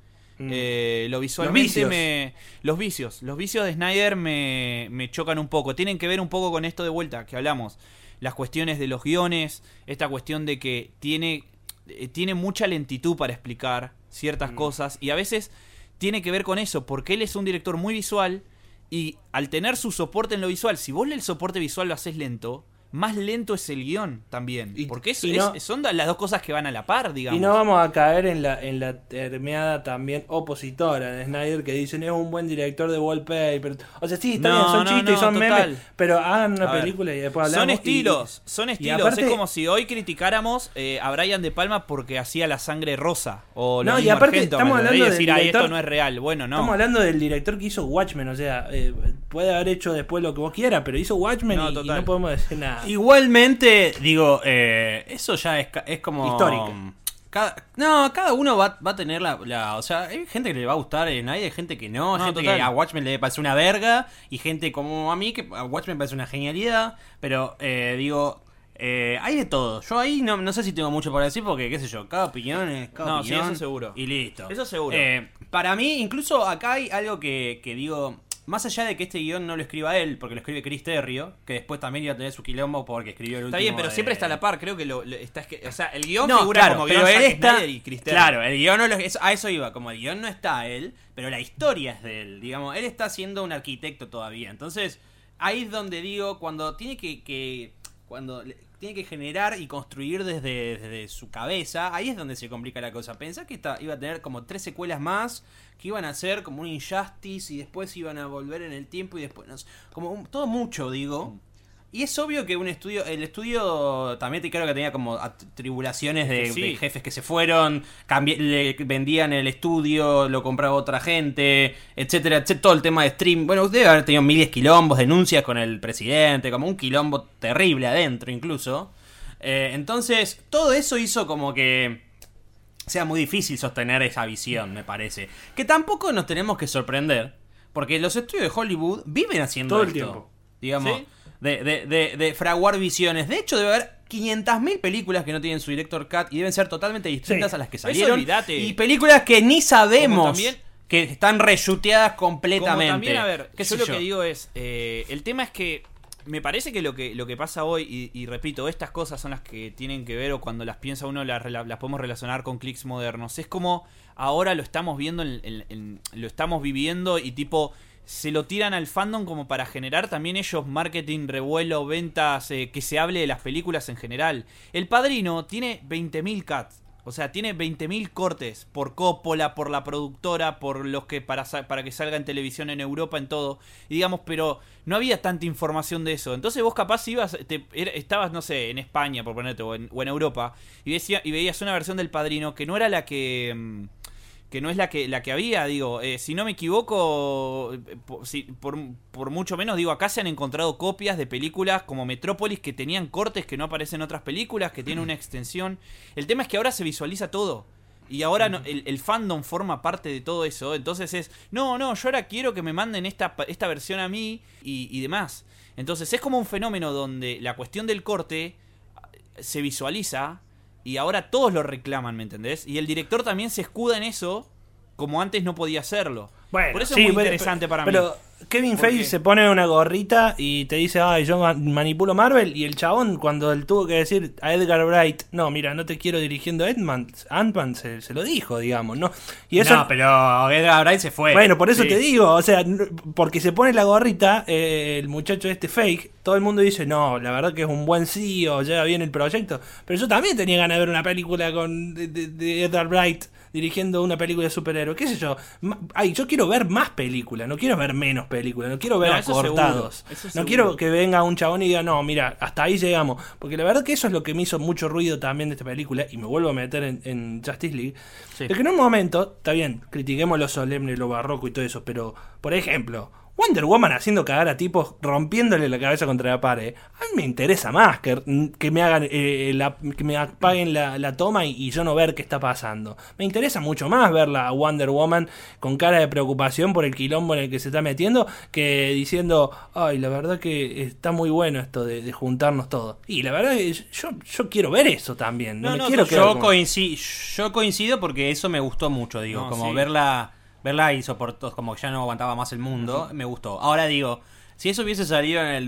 Lo visualmente los vicios de Snyder me chocan un poco. Tienen que ver un poco con esto de vuelta que hablamos, las cuestiones de los guiones, esta cuestión de que tiene mucha lentitud para explicar ciertas cosas y a veces tiene que ver con eso, porque él es un director muy visual y al tener su soporte en lo visual, si vos el soporte visual lo haces lento, más lento es el guión también. Porque son las dos cosas que van a la par, digamos. Y no vamos a caer en la termeada también opositora de Snyder que dicen es un buen director de wallpaper. O sea, sí, está bien, son chistes y son memes, pero hagan una película y después hablamos. Son estilos. Aparte, es como si hoy criticáramos a Brian De Palma porque hacía La Sangre Rosa. O lo mismo Argento, estamos hablando de decir, esto no es real. Bueno, no. Estamos hablando del director que hizo Watchmen, o sea, puede haber hecho después lo que vos quieras, pero hizo Watchmen y no podemos decir nada. Igualmente, digo, eso ya es como... histórico. Cada uno va a tener o sea, hay gente que le va a gustar Snyder, hay gente que no, hay gente que a Watchmen le parece una verga, y gente como a mí que a Watchmen parece una genialidad, pero digo... hay de todo. Yo ahí no sé si tengo mucho para decir porque, qué sé yo, cada opinión es cada opinión. Sí, eso seguro. Y listo. Eso seguro. Para mí, incluso acá hay algo que digo... Más allá de que este guión no lo escriba él, porque lo escribe Chris Terrio, que después también iba a tener su quilombo porque escribió el último. Está bien, pero siempre está a la par, creo que o sea, el guión figura claro, como pero guión él está, Snyder y Chris Terrio. Claro, el guión a eso iba, como el guión no está él, pero la historia es de él, digamos, él está siendo un arquitecto todavía. Entonces, ahí es donde digo, cuando tiene que generar y construir desde su cabeza, ahí es donde se complica la cosa. Pensá que iba a tener como 3 secuelas más, que iban a ser como un Injustice y después iban a volver en el tiempo y después... como todo mucho, digo. Y es obvio que el estudio también creo que tenía como tribulaciones de jefes que se fueron, le vendían el estudio, lo compraba otra gente, etcétera, etcétera, todo el tema de stream. Bueno, debe haber tenido miles de quilombos, denuncias con el presidente, como un quilombo terrible adentro incluso. Entonces, todo eso hizo como que sea muy difícil sostener esa visión, me parece. Que tampoco nos tenemos que sorprender, porque los estudios de Hollywood viven haciendo todo esto, el tiempo. digamos... ¿Sí? De fraguar visiones. De hecho, debe haber 500.000 películas que no tienen su director cut y deben ser totalmente distintas a las que salieron. Y películas que ni sabemos que están reshuteadas completamente. Como también, a ver, ¿Qué yo lo que digo es, el tema es que me parece que lo que pasa hoy, y repito, estas cosas son las que tienen que ver, o cuando las piensa uno las podemos relacionar con clics modernos. Es como ahora lo estamos viendo, lo estamos viviendo y tipo... se lo tiran al fandom como para generar también ellos marketing, revuelo, ventas, que se hable de las películas en general. El Padrino tiene 20.000 cuts, o sea, tiene 20.000 cortes por Coppola, por la productora, por los que para que salga en televisión en Europa, en todo. Y digamos, pero no había tanta información de eso. Entonces vos capaz estabas, no sé, en España, por ponerte, o en Europa, y veías una versión del Padrino que no era la que no es la que había, digo, si no me equivoco, por mucho menos, digo, acá se han encontrado copias de películas como Metrópolis que tenían cortes que no aparecen en otras películas, que tienen una extensión. El tema es que ahora se visualiza todo. Y ahora el fandom forma parte de todo eso. Entonces es, no, yo ahora quiero que me manden esta versión a mí y demás. Entonces es como un fenómeno donde la cuestión del corte se visualiza y ahora todos lo reclaman, ¿me entendés? Y el director también se escuda en eso como antes no podía hacerlo. Bueno, por eso sí, es muy interesante para mí. Pero Kevin Feige se pone una gorrita y te dice, ay, yo manipulo Marvel. Y el chabón, cuando él tuvo que decir a Edgar Wright, no, mira, no te quiero dirigiendo Ant-Man, se lo dijo, digamos, ¿no? Y eso, no, pero Edgar Wright se fue. bueno, por eso Sí. te digo, o sea, porque se pone la gorrita, el muchacho Feige, todo el mundo dice, no, la verdad que es un buen CEO, lleva bien el proyecto. Pero yo también tenía ganas de ver una película de Edgar Wright dirigiendo una película de superhéroes, qué sé yo. Ay, yo quiero ver más películas, no quiero ver menos películas, no quiero ver No, eso acortados. seguro, eso No seguro. quiero que venga un chabón y diga, no, mira, hasta ahí llegamos. Porque la verdad que eso es lo que me hizo mucho ruido también de esta película, y me vuelvo a meter en Justice League. Sí. De que en un momento, está bien, critiquemos lo solemne, lo barroco y todo eso, pero, por ejemplo, Wonder Woman haciendo cagar a tipos, rompiéndole la cabeza contra la pared, a mí me interesa más que me hagan que me apaguen la toma y yo no ver qué está pasando. Me interesa mucho más verla a Wonder Woman con cara de preocupación por el quilombo en el que se está metiendo, que diciendo, ay, la verdad que está muy bueno esto de juntarnos todos. Y la verdad que yo quiero ver eso también. No, me quiero quedar yo, como- yo coincido porque eso me gustó mucho, digo, No, como sí. verla y soportó, como que ya no aguantaba más el mundo, me gustó. Ahora digo, si eso hubiese salido en el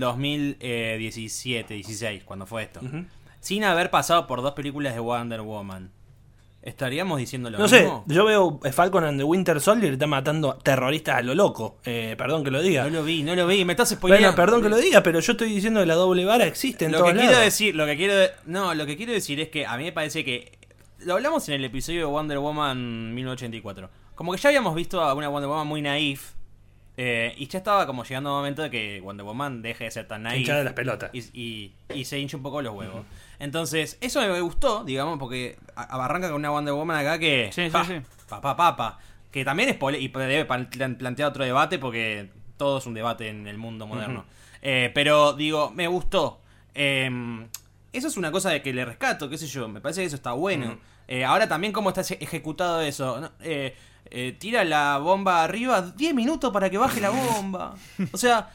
2017, 16, cuando fue esto, Ujú. sin haber pasado por 2 películas de Wonder Woman, ¿estaríamos diciendo lo No sé, mismo? yo veo Falcon and the Winter Soldier y está matando terroristas a lo loco. Perdón que lo diga. No lo vi, me estás spoileando. Bueno, perdón que lo diga, pero yo estoy diciendo que la doble vara existe en Lo todos que quiero lados. decir, lo que quiero decir es que a mí me parece que lo hablamos en el episodio de Wonder Woman 1984. Como que ya habíamos visto a una Wonder Woman muy naif, y ya estaba como llegando un momento de que Wonder Woman deje de ser tan naif Hinchada de las pelotas. y se hinche un poco los huevos. Entonces, eso me gustó, digamos, porque arranca con una Wonder Woman acá que Sí, pa, sí. pa, que también es y debe plantear otro debate porque todo es un debate en el mundo moderno. Pero digo, me gustó. Eso es una cosa de que le rescato, qué sé yo, me parece que eso está bueno. Ahora también cómo está ejecutado eso, ¿no? Tira la bomba arriba, 10 minutos para que baje la bomba. O sea,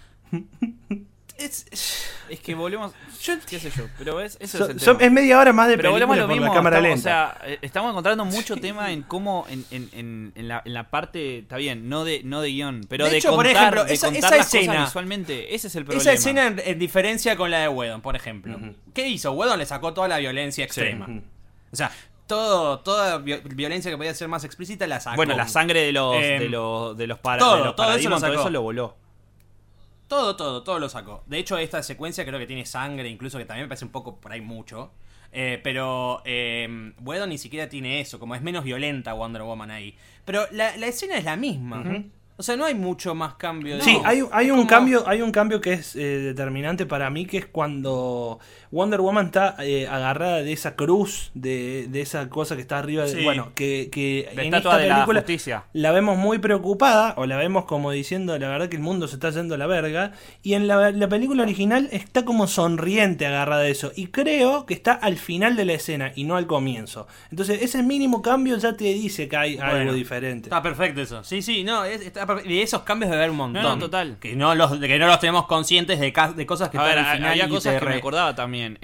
Es que volvemos, qué sé yo, pero eso es el Es tema. media hora más de Pero volvemos película a lo por mismo, la cámara estamos, lenta. o sea, estamos encontrando mucho tema en cómo en la parte, está bien, no de guión, pero De de hecho, por contar, ejemplo, de esa contar las escena- cosas visualmente, ese es el problema. esa escena en diferencia con la de Whedon, por ejemplo. Ujú. ¿Qué hizo? Whedon le sacó toda la violencia extrema. Ujú. O sea, toda violencia que podía ser más explícita la sacó. Bueno, la sangre de los todo de los eso lo paradigmas, todo sacó. eso lo voló. Todo lo sacó. De hecho, esta secuencia creo que tiene sangre, incluso que también me parece un poco por ahí mucho. Pero Whedon ni siquiera tiene eso, como es menos violenta Wonder Woman ahí. Pero la escena es la misma. Ujú. O sea, no hay mucho más cambio. de Sí, eso. hay Es un como- cambio que es determinante para mí, que es cuando Wonder Woman está agarrada de esa cruz, de esa cosa que está arriba, Sí. bueno, que La en estatua esta de la película justicia. la vemos muy preocupada, o la vemos como diciendo, la verdad que el mundo se está yendo a la verga, y en la película original está como sonriente agarrada de eso, y creo que está al final de la escena y no al comienzo. Entonces ese mínimo cambio ya te dice que hay algo Bueno, diferente. Está perfecto eso. Sí, no, está perfecto. Y de esos cambios debe haber un montón. No, total. Que no los tenemos conscientes de cosas que A ver, están al final. había y cosas te que me acordaba también.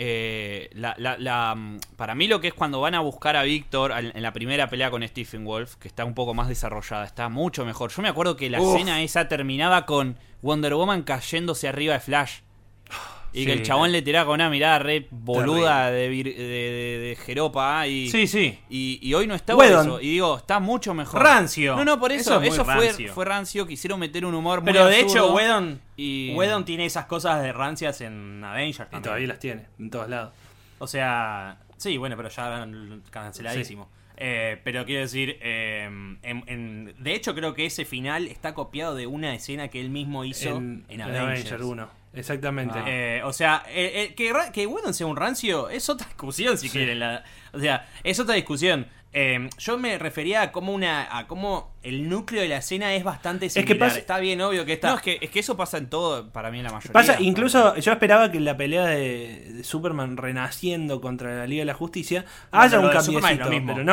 Para mí lo que es cuando van a buscar a Víctor en la primera pelea con Stephen Wolf, que está un poco más desarrollada, está mucho mejor. Yo me acuerdo que la escena esa terminaba con Wonder Woman cayéndose arriba de Flash. Y Sí. que el chabón le tiraba con una mirada re boluda de jeropa. Y, Sí. Y hoy no está Whedon. eso. Y digo, está mucho mejor. Rancio. No, por eso. Eso es muy Eso rancio. fue rancio. Quisieron meter un humor muy Pero de absurdo. hecho, Whedon y- tiene esas cosas de rancias en Avengers Y también. todavía las tiene, en todos lados. O sea, sí, bueno, pero ya canceladísimo. Pero quiero decir, de hecho creo que ese final está copiado de una escena que él mismo hizo en Avengers. 1. Exactamente. O sea, que Whedon sea un rancio es otra discusión si quieren. O sea, es otra discusión. Yo me refería a cómo el núcleo de la escena es bastante que similar. pasa- Está bien obvio que está. No, es que eso pasa en todo, para mí en la mayoría. Pasa, incluso yo esperaba que en la pelea de Superman renaciendo contra la Liga de la Justicia haya lo un de Superman es cambiecito, lo mismo. pero no.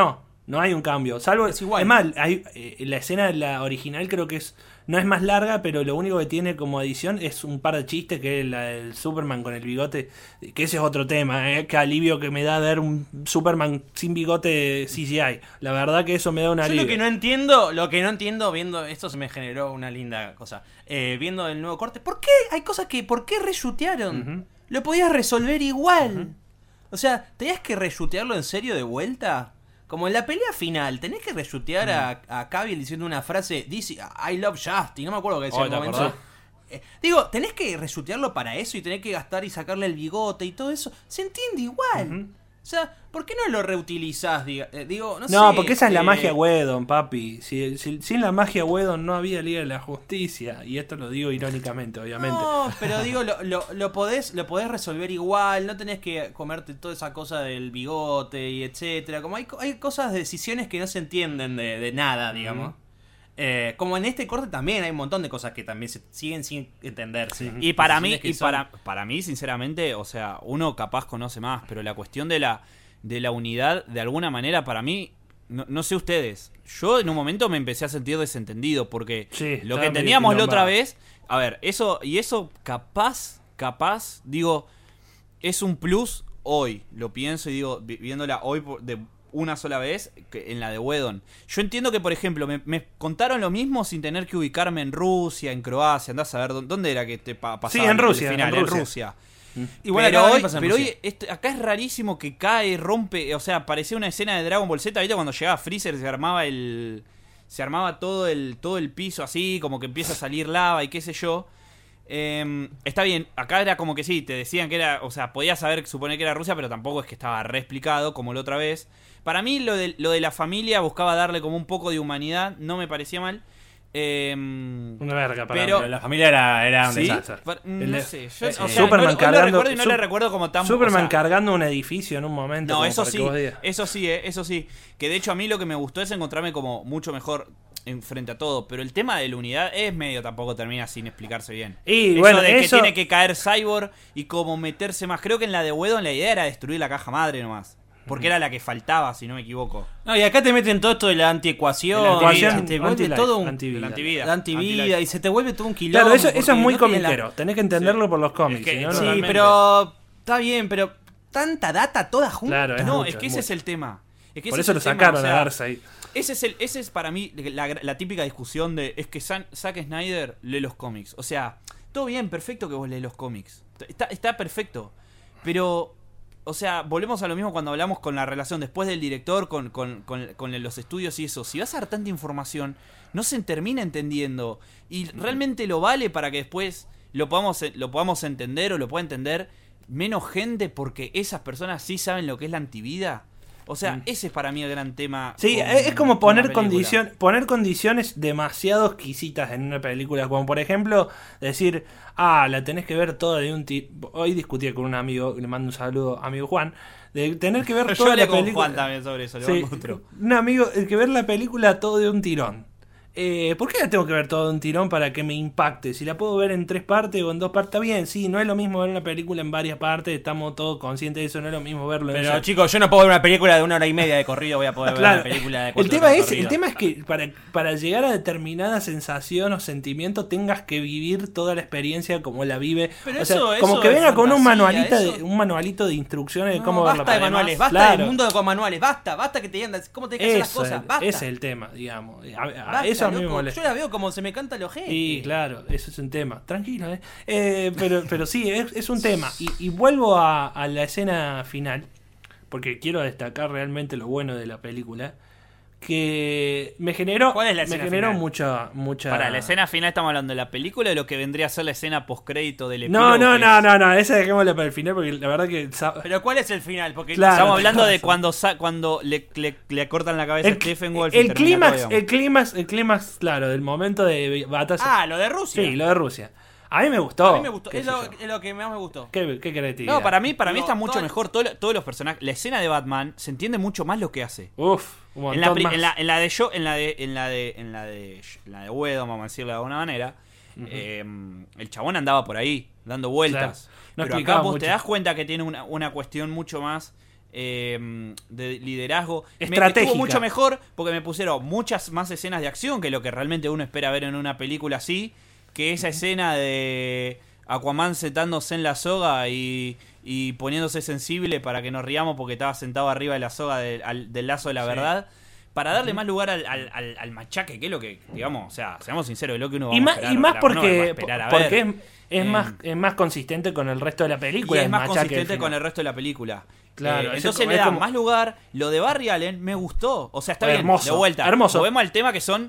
No hay un cambio. Salvo, Es igual. es más, la escena de la original creo que no es más larga, pero lo único que tiene como adición es un par de chistes, que es la del Superman con el bigote, que ese es otro tema, que alivio que me da ver un Superman sin bigote CGI. La verdad que eso me da un Yo alivio. lo que no entiendo viendo esto, se me generó una linda cosa. Viendo el nuevo corte, ¿por qué reshutearon? Ujú. Lo podías resolver igual. O sea, ¿tenías que reshutearlo en serio de vuelta? Como en la pelea final, tenés que reshutear a Cavill diciendo una frase, dice, I love Justin, no me acuerdo qué decía Oh, en el ¿te momento. acordás? Digo, tenés que reshutearlo para eso y tenés que gastar y sacarle el bigote y todo eso. Se entiende igual. Ujú. O sea, ¿por qué no lo reutilizás? Digo, no sé. No, porque esa es la magia Whedon, papi. Sin la magia Whedon no había Liga de la Justicia. Y esto lo digo irónicamente, obviamente. No, pero digo, lo podés resolver igual, no tenés que comerte toda esa cosa del bigote y etcétera. Como hay cosas, decisiones que no se entienden de nada, digamos. Como en este corte también hay un montón de cosas que también se siguen sin entenderse. Y para mí, Decisiones que para mí, sinceramente, o sea, uno capaz conoce más, pero la cuestión de la unidad, de alguna manera, para mí, no sé ustedes, yo en un momento me empecé a sentir desentendido, porque Sí, lo estaba que medio teníamos la otra quilombado. vez, a ver, eso capaz, digo, es un plus hoy, lo pienso y digo, viéndola hoy de una sola vez que en la de Whedon. Yo entiendo que, por ejemplo, me contaron lo mismo sin tener que ubicarme en Rusia, en Croacia, andás a ver dónde era que te pasaba Sí, en Rusia, el final, en en Rusia. Rusia. Igual pero acá hoy, también pasa en pero Rusia. hoy acá es rarísimo que cae, rompe, o sea, parecía una escena de Dragon Ball Z, ¿viste? Cuando llegaba Freezer se armaba todo el piso así, como que empieza a salir lava y qué sé yo. Está bien, acá era como que sí, te decían que era, o sea, podías suponer que era Rusia, pero tampoco es que estaba reexplicado como la otra vez. Para mí lo de la familia buscaba darle como un poco de humanidad, no me parecía mal. Una verga para pero- mí. la familia era un ¿Sí? desastre. No El- sé, yo, o sea, Superman hoy lo cargando- recuerdo y no le recuerdo como tan... Superman o sea, cargando un edificio en un momento. no, como eso para que sí, vos digas. eso sí. Que de hecho a mí lo que me gustó es encontrarme como mucho mejor en frente a todo. Pero el tema de la unidad es medio, tampoco termina sin explicarse bien. Y Eso bueno, de que eso- tiene que caer Cyborg y como meterse más. Creo que en la de Whedon la idea era destruir la caja madre nomás. Porque era la que faltaba, si no me equivoco. No, y acá te meten todo esto de la antiecuación, La ecuación se te vuelve anti-life, todo un antivida. La antivida. la antivida Anti-life. y se te vuelve todo un quilombo. Claro, eso es porque muy no tiene comiquero. Tenés que entenderlo por los cómics. Es que- si no, sí, no- Sí, Totalmente. pero está bien, pero tanta data toda junta. Claro, es No, mucho, es que es ese es mucho. el tema. Es que Por ese eso es lo el tema, sacaron o sea, a Darkseid. Ese es para mí la típica discusión de es que Zack Snyder lee los cómics. O sea, todo bien, perfecto que vos lees los cómics. Está perfecto. Pero, o sea, volvemos a lo mismo cuando hablamos con la relación después del director con los estudios y eso. Si vas a dar tanta información, no se termina entendiendo. Y realmente lo vale para que después lo podamos entender o lo pueda entender menos gente porque esas personas sí saben lo que es la antivida. O sea, ese es para mí el gran tema. Sí, con- es como con la poner película. poner condiciones demasiado exquisitas en una película. Como por ejemplo, decir, la tenés que ver toda de un Hoy discutí con un amigo, le mando un saludo, amigo Juan, de tener que ver Yo toda hablé la con película. Juan también sobre eso, le Sí, mando otro. un amigo, el que ver la película todo de un tirón. ¿Por qué la tengo que ver todo de un tirón para que me impacte? Si la puedo ver en 3 partes o en 2 partes, está bien, sí, no es lo mismo ver una película en varias partes, estamos todos conscientes de eso, no es lo mismo verlo en Pero chicos, yo no puedo ver una película de 1 hora y media de corrido, voy a poder ver Claro, una película de el 4 tema horas de es corrido. el tema es que para llegar a determinada sensación o sentimiento tengas que vivir toda la experiencia como la vive. Pero O sea, eso como que es venga con un fantasía, manualito de instrucciones de No, cómo ver la basta de película. manuales, basta Claro, del mundo con manuales, basta que te digan cómo te que hacer las eso cosas, basta. ese es el tema, digamos. Basta, Eso a mí me loco. molesta. Yo la veo como se me canta el ojete. Y claro, eso es un tema. Tranquilo, pero sí, es un tema. Y vuelvo a la escena final, porque quiero destacar realmente lo bueno de la película. Que me generó, ¿Cuál es la me escena generó final? mucha. Para la escena final estamos hablando de la película o de lo que vendría a ser la escena postcrédito del No, epílogo. no, esa dejémosla para el final, porque la verdad que. Pero ¿cuál es el final? Porque Claro. Estamos hablando de razón. cuando le cortan la cabeza a Stephen Wolf. y el termina todo, clímax, digamos. claro, del momento de batalla. lo de Rusia. Sí, lo de Rusia. A mí me gustó. A mí me gustó, qué es sé lo, yo. es lo que más me gustó. ¿Qué querés que te No, diga? para mí Digo, está mucho todo- mejor. Todos los personajes. La escena de Batman se entiende mucho más lo que hace. Uf, un montón En la, pri- más. en la de Whedon, vamos a decirlo de alguna manera, el chabón andaba por ahí, dando vueltas. Claro. No Pero acá explicaba vos mucho. te das cuenta que tiene una cuestión mucho más de liderazgo. Estratégica. Estuvo mucho mejor porque me pusieron muchas más escenas de acción que lo que realmente uno espera ver en una película así, que esa escena de Aquaman sentándose en la soga y poniéndose sensible para que nos riamos porque estaba sentado arriba de la soga del lazo de la verdad. Para darle más lugar al machaque, que es lo que, digamos, o sea, seamos sinceros, es lo que uno va a esperar. Y más porque es es más consistente con el resto de la película. Y es más machaque consistente al con final. el resto de la película. Claro, entonces le da más lugar. Lo de Barry Allen me gustó. O sea, está Hermoso, bien, de vuelta. hermoso. Volvemos al tema que son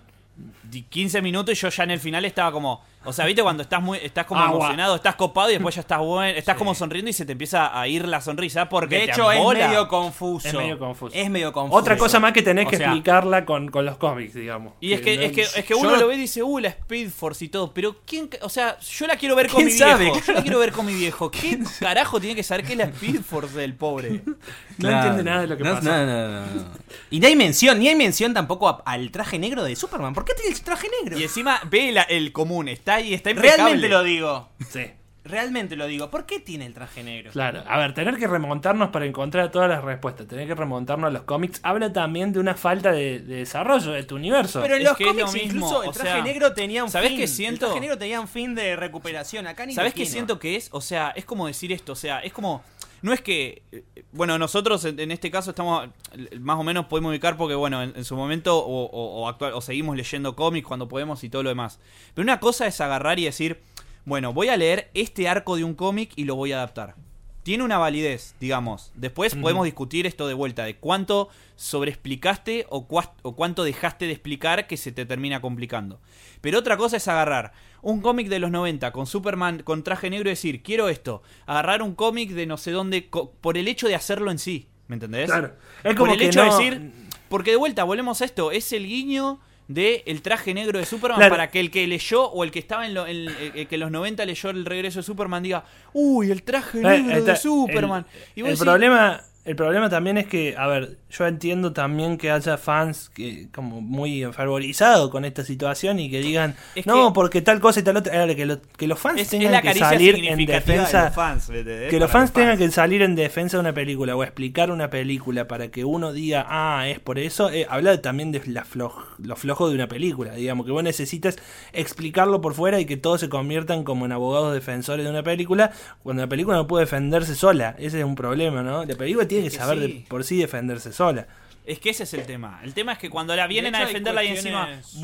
15 minutos y yo ya en el final estaba como... O sea, ¿viste cuando estás como emocionado, estás copado y después ya estás bueno, estás como sonriendo y se te empieza a ir la sonrisa porque de te hecho embola? es medio confuso. Es medio confuso. Otra Otra cosa más que tenés que O sea, explicarla con los cómics, digamos. Y es que uno lo ve y dice, la Speed Force y todo, pero ¿quién? O sea, yo la quiero ver con ¿Quién mi sabe? viejo. Yo la quiero ver con mi viejo. ¿Qué carajo tiene que saber qué es la Speed Force del pobre? No entiende nada de lo que pasa. No. Y ni hay mención tampoco al traje negro de Superman. ¿Por qué tiene el traje negro? Y encima ve el común, está ahí, está impecable. Realmente lo digo. Sí. Realmente lo digo. ¿Por qué tiene el traje negro? Claro, a ver, tener que remontarnos para encontrar todas las respuestas, tener que remontarnos a los cómics, habla también de una falta de desarrollo de tu universo. Pero en Es los que es lo cómics mismo, incluso el o traje sea, negro tenía un ¿sabés fin. qué siento? El traje negro tenía un fin de recuperación. Acá ni ¿Sabés lo qué tiene. siento que es? O sea, es como decir esto, o sea, es como... No es que... Bueno, nosotros en este caso estamos... Más o menos podemos ubicar porque, bueno, en su momento o actual, o seguimos leyendo cómics cuando podemos y todo lo demás. Pero una cosa es agarrar y decir... Bueno, voy a leer este arco de un cómic y lo voy a adaptar. Tiene una validez, digamos. Después podemos discutir esto de vuelta, de cuánto sobreexplicaste o cuánto dejaste de explicar que se te termina complicando. Pero otra cosa es agarrar un cómic de los 90 con Superman con traje negro y decir, quiero esto. Agarrar un cómic de no sé dónde por el hecho de hacerlo en sí. ¿Me entendés? Claro. Es Por como el que hecho no... de decir... Porque de vuelta, volvemos a esto. Es el guiño... de el traje negro de Superman, claro, para que el que leyó o el que estaba el que en los 90 leyó el regreso de Superman diga, uy, el traje negro de Superman. Y vos el decís, El problema también es que, a ver, yo entiendo también que haya fans que como muy enfervorizados con esta situación y que digan, Es no, que- porque tal cosa y tal otra, que los fans es tengan la que caricia salir en significativa defensa, de los fans, ¿entendés? que los Para fans tengan que salir en defensa de una película o explicar una película para que uno diga, es por eso, habla también de lo flojo de una película, digamos, que vos necesitas explicarlo por fuera y que todos se conviertan como en abogados defensores de una película, cuando la película no puede defenderse sola. Ese es un problema, ¿no? La película tiene que que saber sí. por sí defenderse sola. Es que ese es el tema. El tema es que cuando la vienen De a hecho, hay defenderla y encima cuestiones-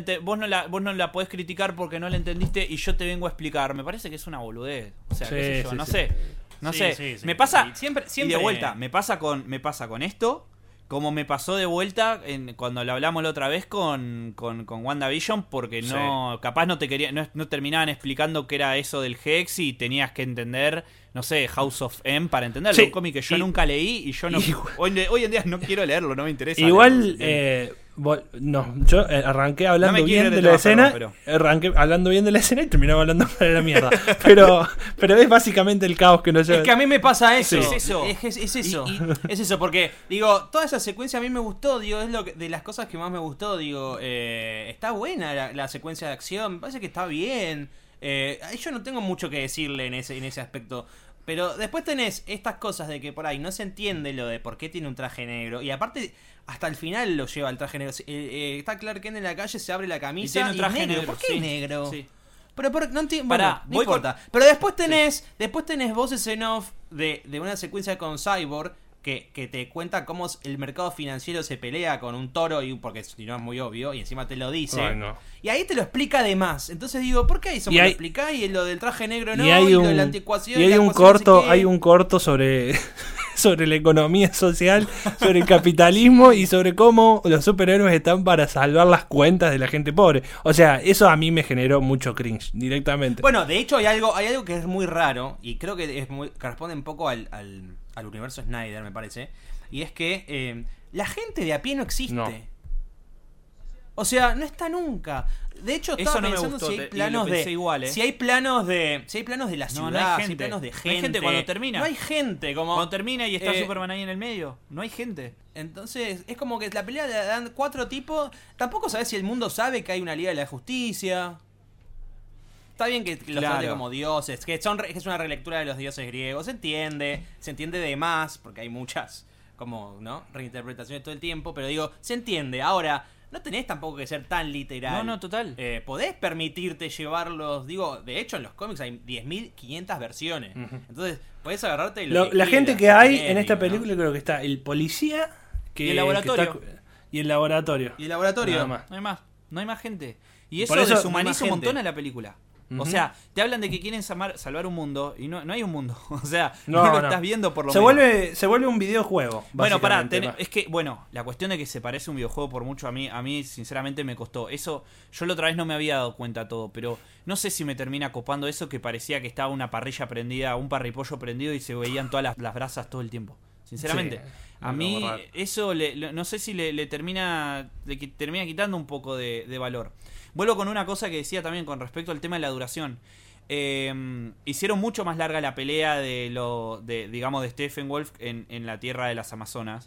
vos no la podés criticar porque no la entendiste y yo te vengo a explicar. Me parece que es una boludez. O sea, Sí, qué sé yo, sí, no sí. sé. No Sí, sé. sí, sí. Me pasa Y siempre- y de vuelta, me pasa con esto, como me pasó de vuelta cuando lo hablamos la otra vez con WandaVision, porque no, capaz no te no terminaban explicando qué era eso del Hex y tenías que entender, no sé, House of M para entenderlo. Sí. Un cómic que yo Y- nunca leí y yo no hoy en día no quiero leerlo, no me interesa. Igual, leerlo. yo arranqué hablando No me quiero bien ir de de la tema, escena, perdón, arranqué hablando bien de la escena y terminaba hablando para la mierda. pero es básicamente el caos que nos lleva. Es que a mí me pasa eso. Sí. Es eso. Es eso. Es eso, porque, digo, toda esa secuencia a mí me gustó, digo, es de las cosas que más me gustó, digo, está buena la secuencia de acción, me parece que está bien. Yo no tengo mucho que decirle en ese aspecto. Pero después tenés estas cosas de que por ahí no se entiende lo de por qué tiene un traje negro. Y aparte, hasta el final lo lleva el traje negro. Está Clark Kent en la calle, se abre la camisa Y tiene un traje es negro. negro, ¿Por qué sí. es negro? Sí. Pero no entiendo. Pará, Bueno, no voy importa. Pero después tenés voces en off de una secuencia con Cyborg que te cuenta cómo el mercado financiero se pelea con un toro, porque si no es muy obvio, y encima te lo dice. Ay, no. Y ahí te lo explica de más. Entonces digo, ¿por qué eso Y me lo hay- explicás? Y lo del traje negro no, y hay lo de un, la anticuación. y hay la un ecuación no sé corto, qué. hay un corto sobre sobre la economía social, sobre el capitalismo y sobre cómo los superhéroes están para salvar las cuentas de la gente pobre. O sea, eso a mí me generó mucho cringe directamente. Bueno, de hecho hay algo que es muy raro y creo que corresponde un poco al universo Snyder, me parece. Y es que la gente de a pie no existe. No. O sea, no está nunca. De hecho, Eso estaba no me pensando gustó, si y hay lo planos pensé de igual, si hay planos de la No, no hay ciudad, si hay gente. planos de No hay gente. gente cuando termina. No hay gente, como Cuando termina y está eh, Superman ahí en el medio, no hay gente. Entonces, es como que la pelea le dan 4 tipos. Tampoco sabes si el mundo sabe que hay una Liga de la Justicia. Está bien que los Claro. trate como dioses, que es una relectura de los dioses griegos. Se entiende de más, porque hay muchas como, ¿no? Reinterpretaciones todo el tiempo, pero digo, se entiende. Ahora, no tenés tampoco que ser tan literal. No, total. Podés permitirte llevarlos, digo, de hecho en los cómics hay 10.500 versiones. Entonces, podés agarrarte la gente que hay en esta película, creo que está el policía y el laboratorio. Y el laboratorio. Y el laboratorio. Nada más. No hay más gente. Y Por eso eso deshumaniza un no hay más montón gente. a la película. O sea, te hablan de que quieren salvar un mundo y no hay un mundo. O sea, No, no lo no. estás viendo por lo se menos. se vuelve un videojuego. Bueno, pará, básicamente, más. es que, bueno, la cuestión de que se parece a un videojuego por mucho a mí sinceramente me costó. Eso, yo la otra vez no me había dado cuenta todo, pero no sé si me termina copando eso que parecía que estaba una parrilla prendida, un parripollo prendido y se veían todas las brasas todo el tiempo. Sinceramente, Sí, a mí raro. eso no sé si le termina quitando un poco de valor. Vuelvo con una cosa que decía también con respecto al tema de la duración. Hicieron mucho más larga la pelea digamos de Steppenwolf en la tierra de las Amazonas.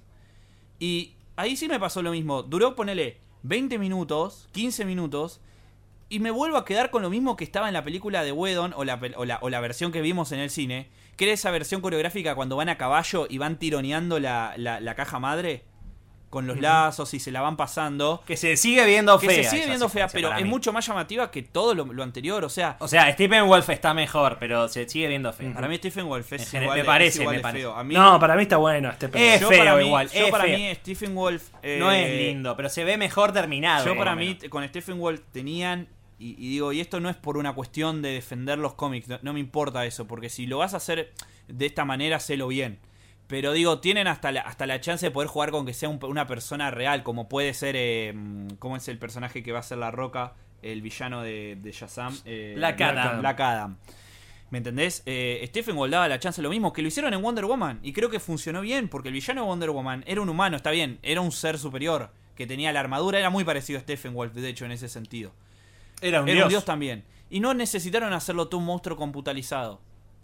Y ahí sí me pasó lo mismo. Duró, ponele, 20 minutos, 15 minutos. Y me vuelvo a quedar con lo mismo que estaba en la película de Whedon o la versión que vimos en el cine. Que era esa versión coreográfica cuando van a caballo y van tironeando la caja madre con los lazos y se la van pasando. Que se sigue viendo Que fea. se sigue esa viendo fea, secuencia pero para es mí. mucho más llamativa que todo lo anterior. O sea, Steppenwolf está mejor, pero se sigue viendo fea. para mí Stephen Wolf es Me igual, parece, es igual me de parece. feo. A mí, No, para mí está bueno este Es personaje. feo para mí, igual, yo es para feo. mí Stephen Wolf No es lindo, pero se ve mejor terminado. Yo por para lo mí menos. con Stephen Wolf tenían y digo, y esto no es por una cuestión de defender los cómics, no me importa eso, porque si lo vas a hacer de esta manera, hacelo bien. Pero digo, tienen hasta la chance de poder jugar con que sea una persona real, como puede ser, ¿cómo es el personaje que va a ser La Roca? El villano de Shazam. Black Adam. Black Adam. ¿Me entendés? Stephen Wolf daba la chance lo mismo que lo hicieron en Wonder Woman. Y creo que funcionó bien, porque el villano de Wonder Woman era un humano, está bien, era un ser superior, que tenía la armadura, era muy parecido a Stephen Wolf, de hecho, en ese sentido. Era un Era dios. un dios también. Y no necesitaron hacerlo todo un monstruo computarizado.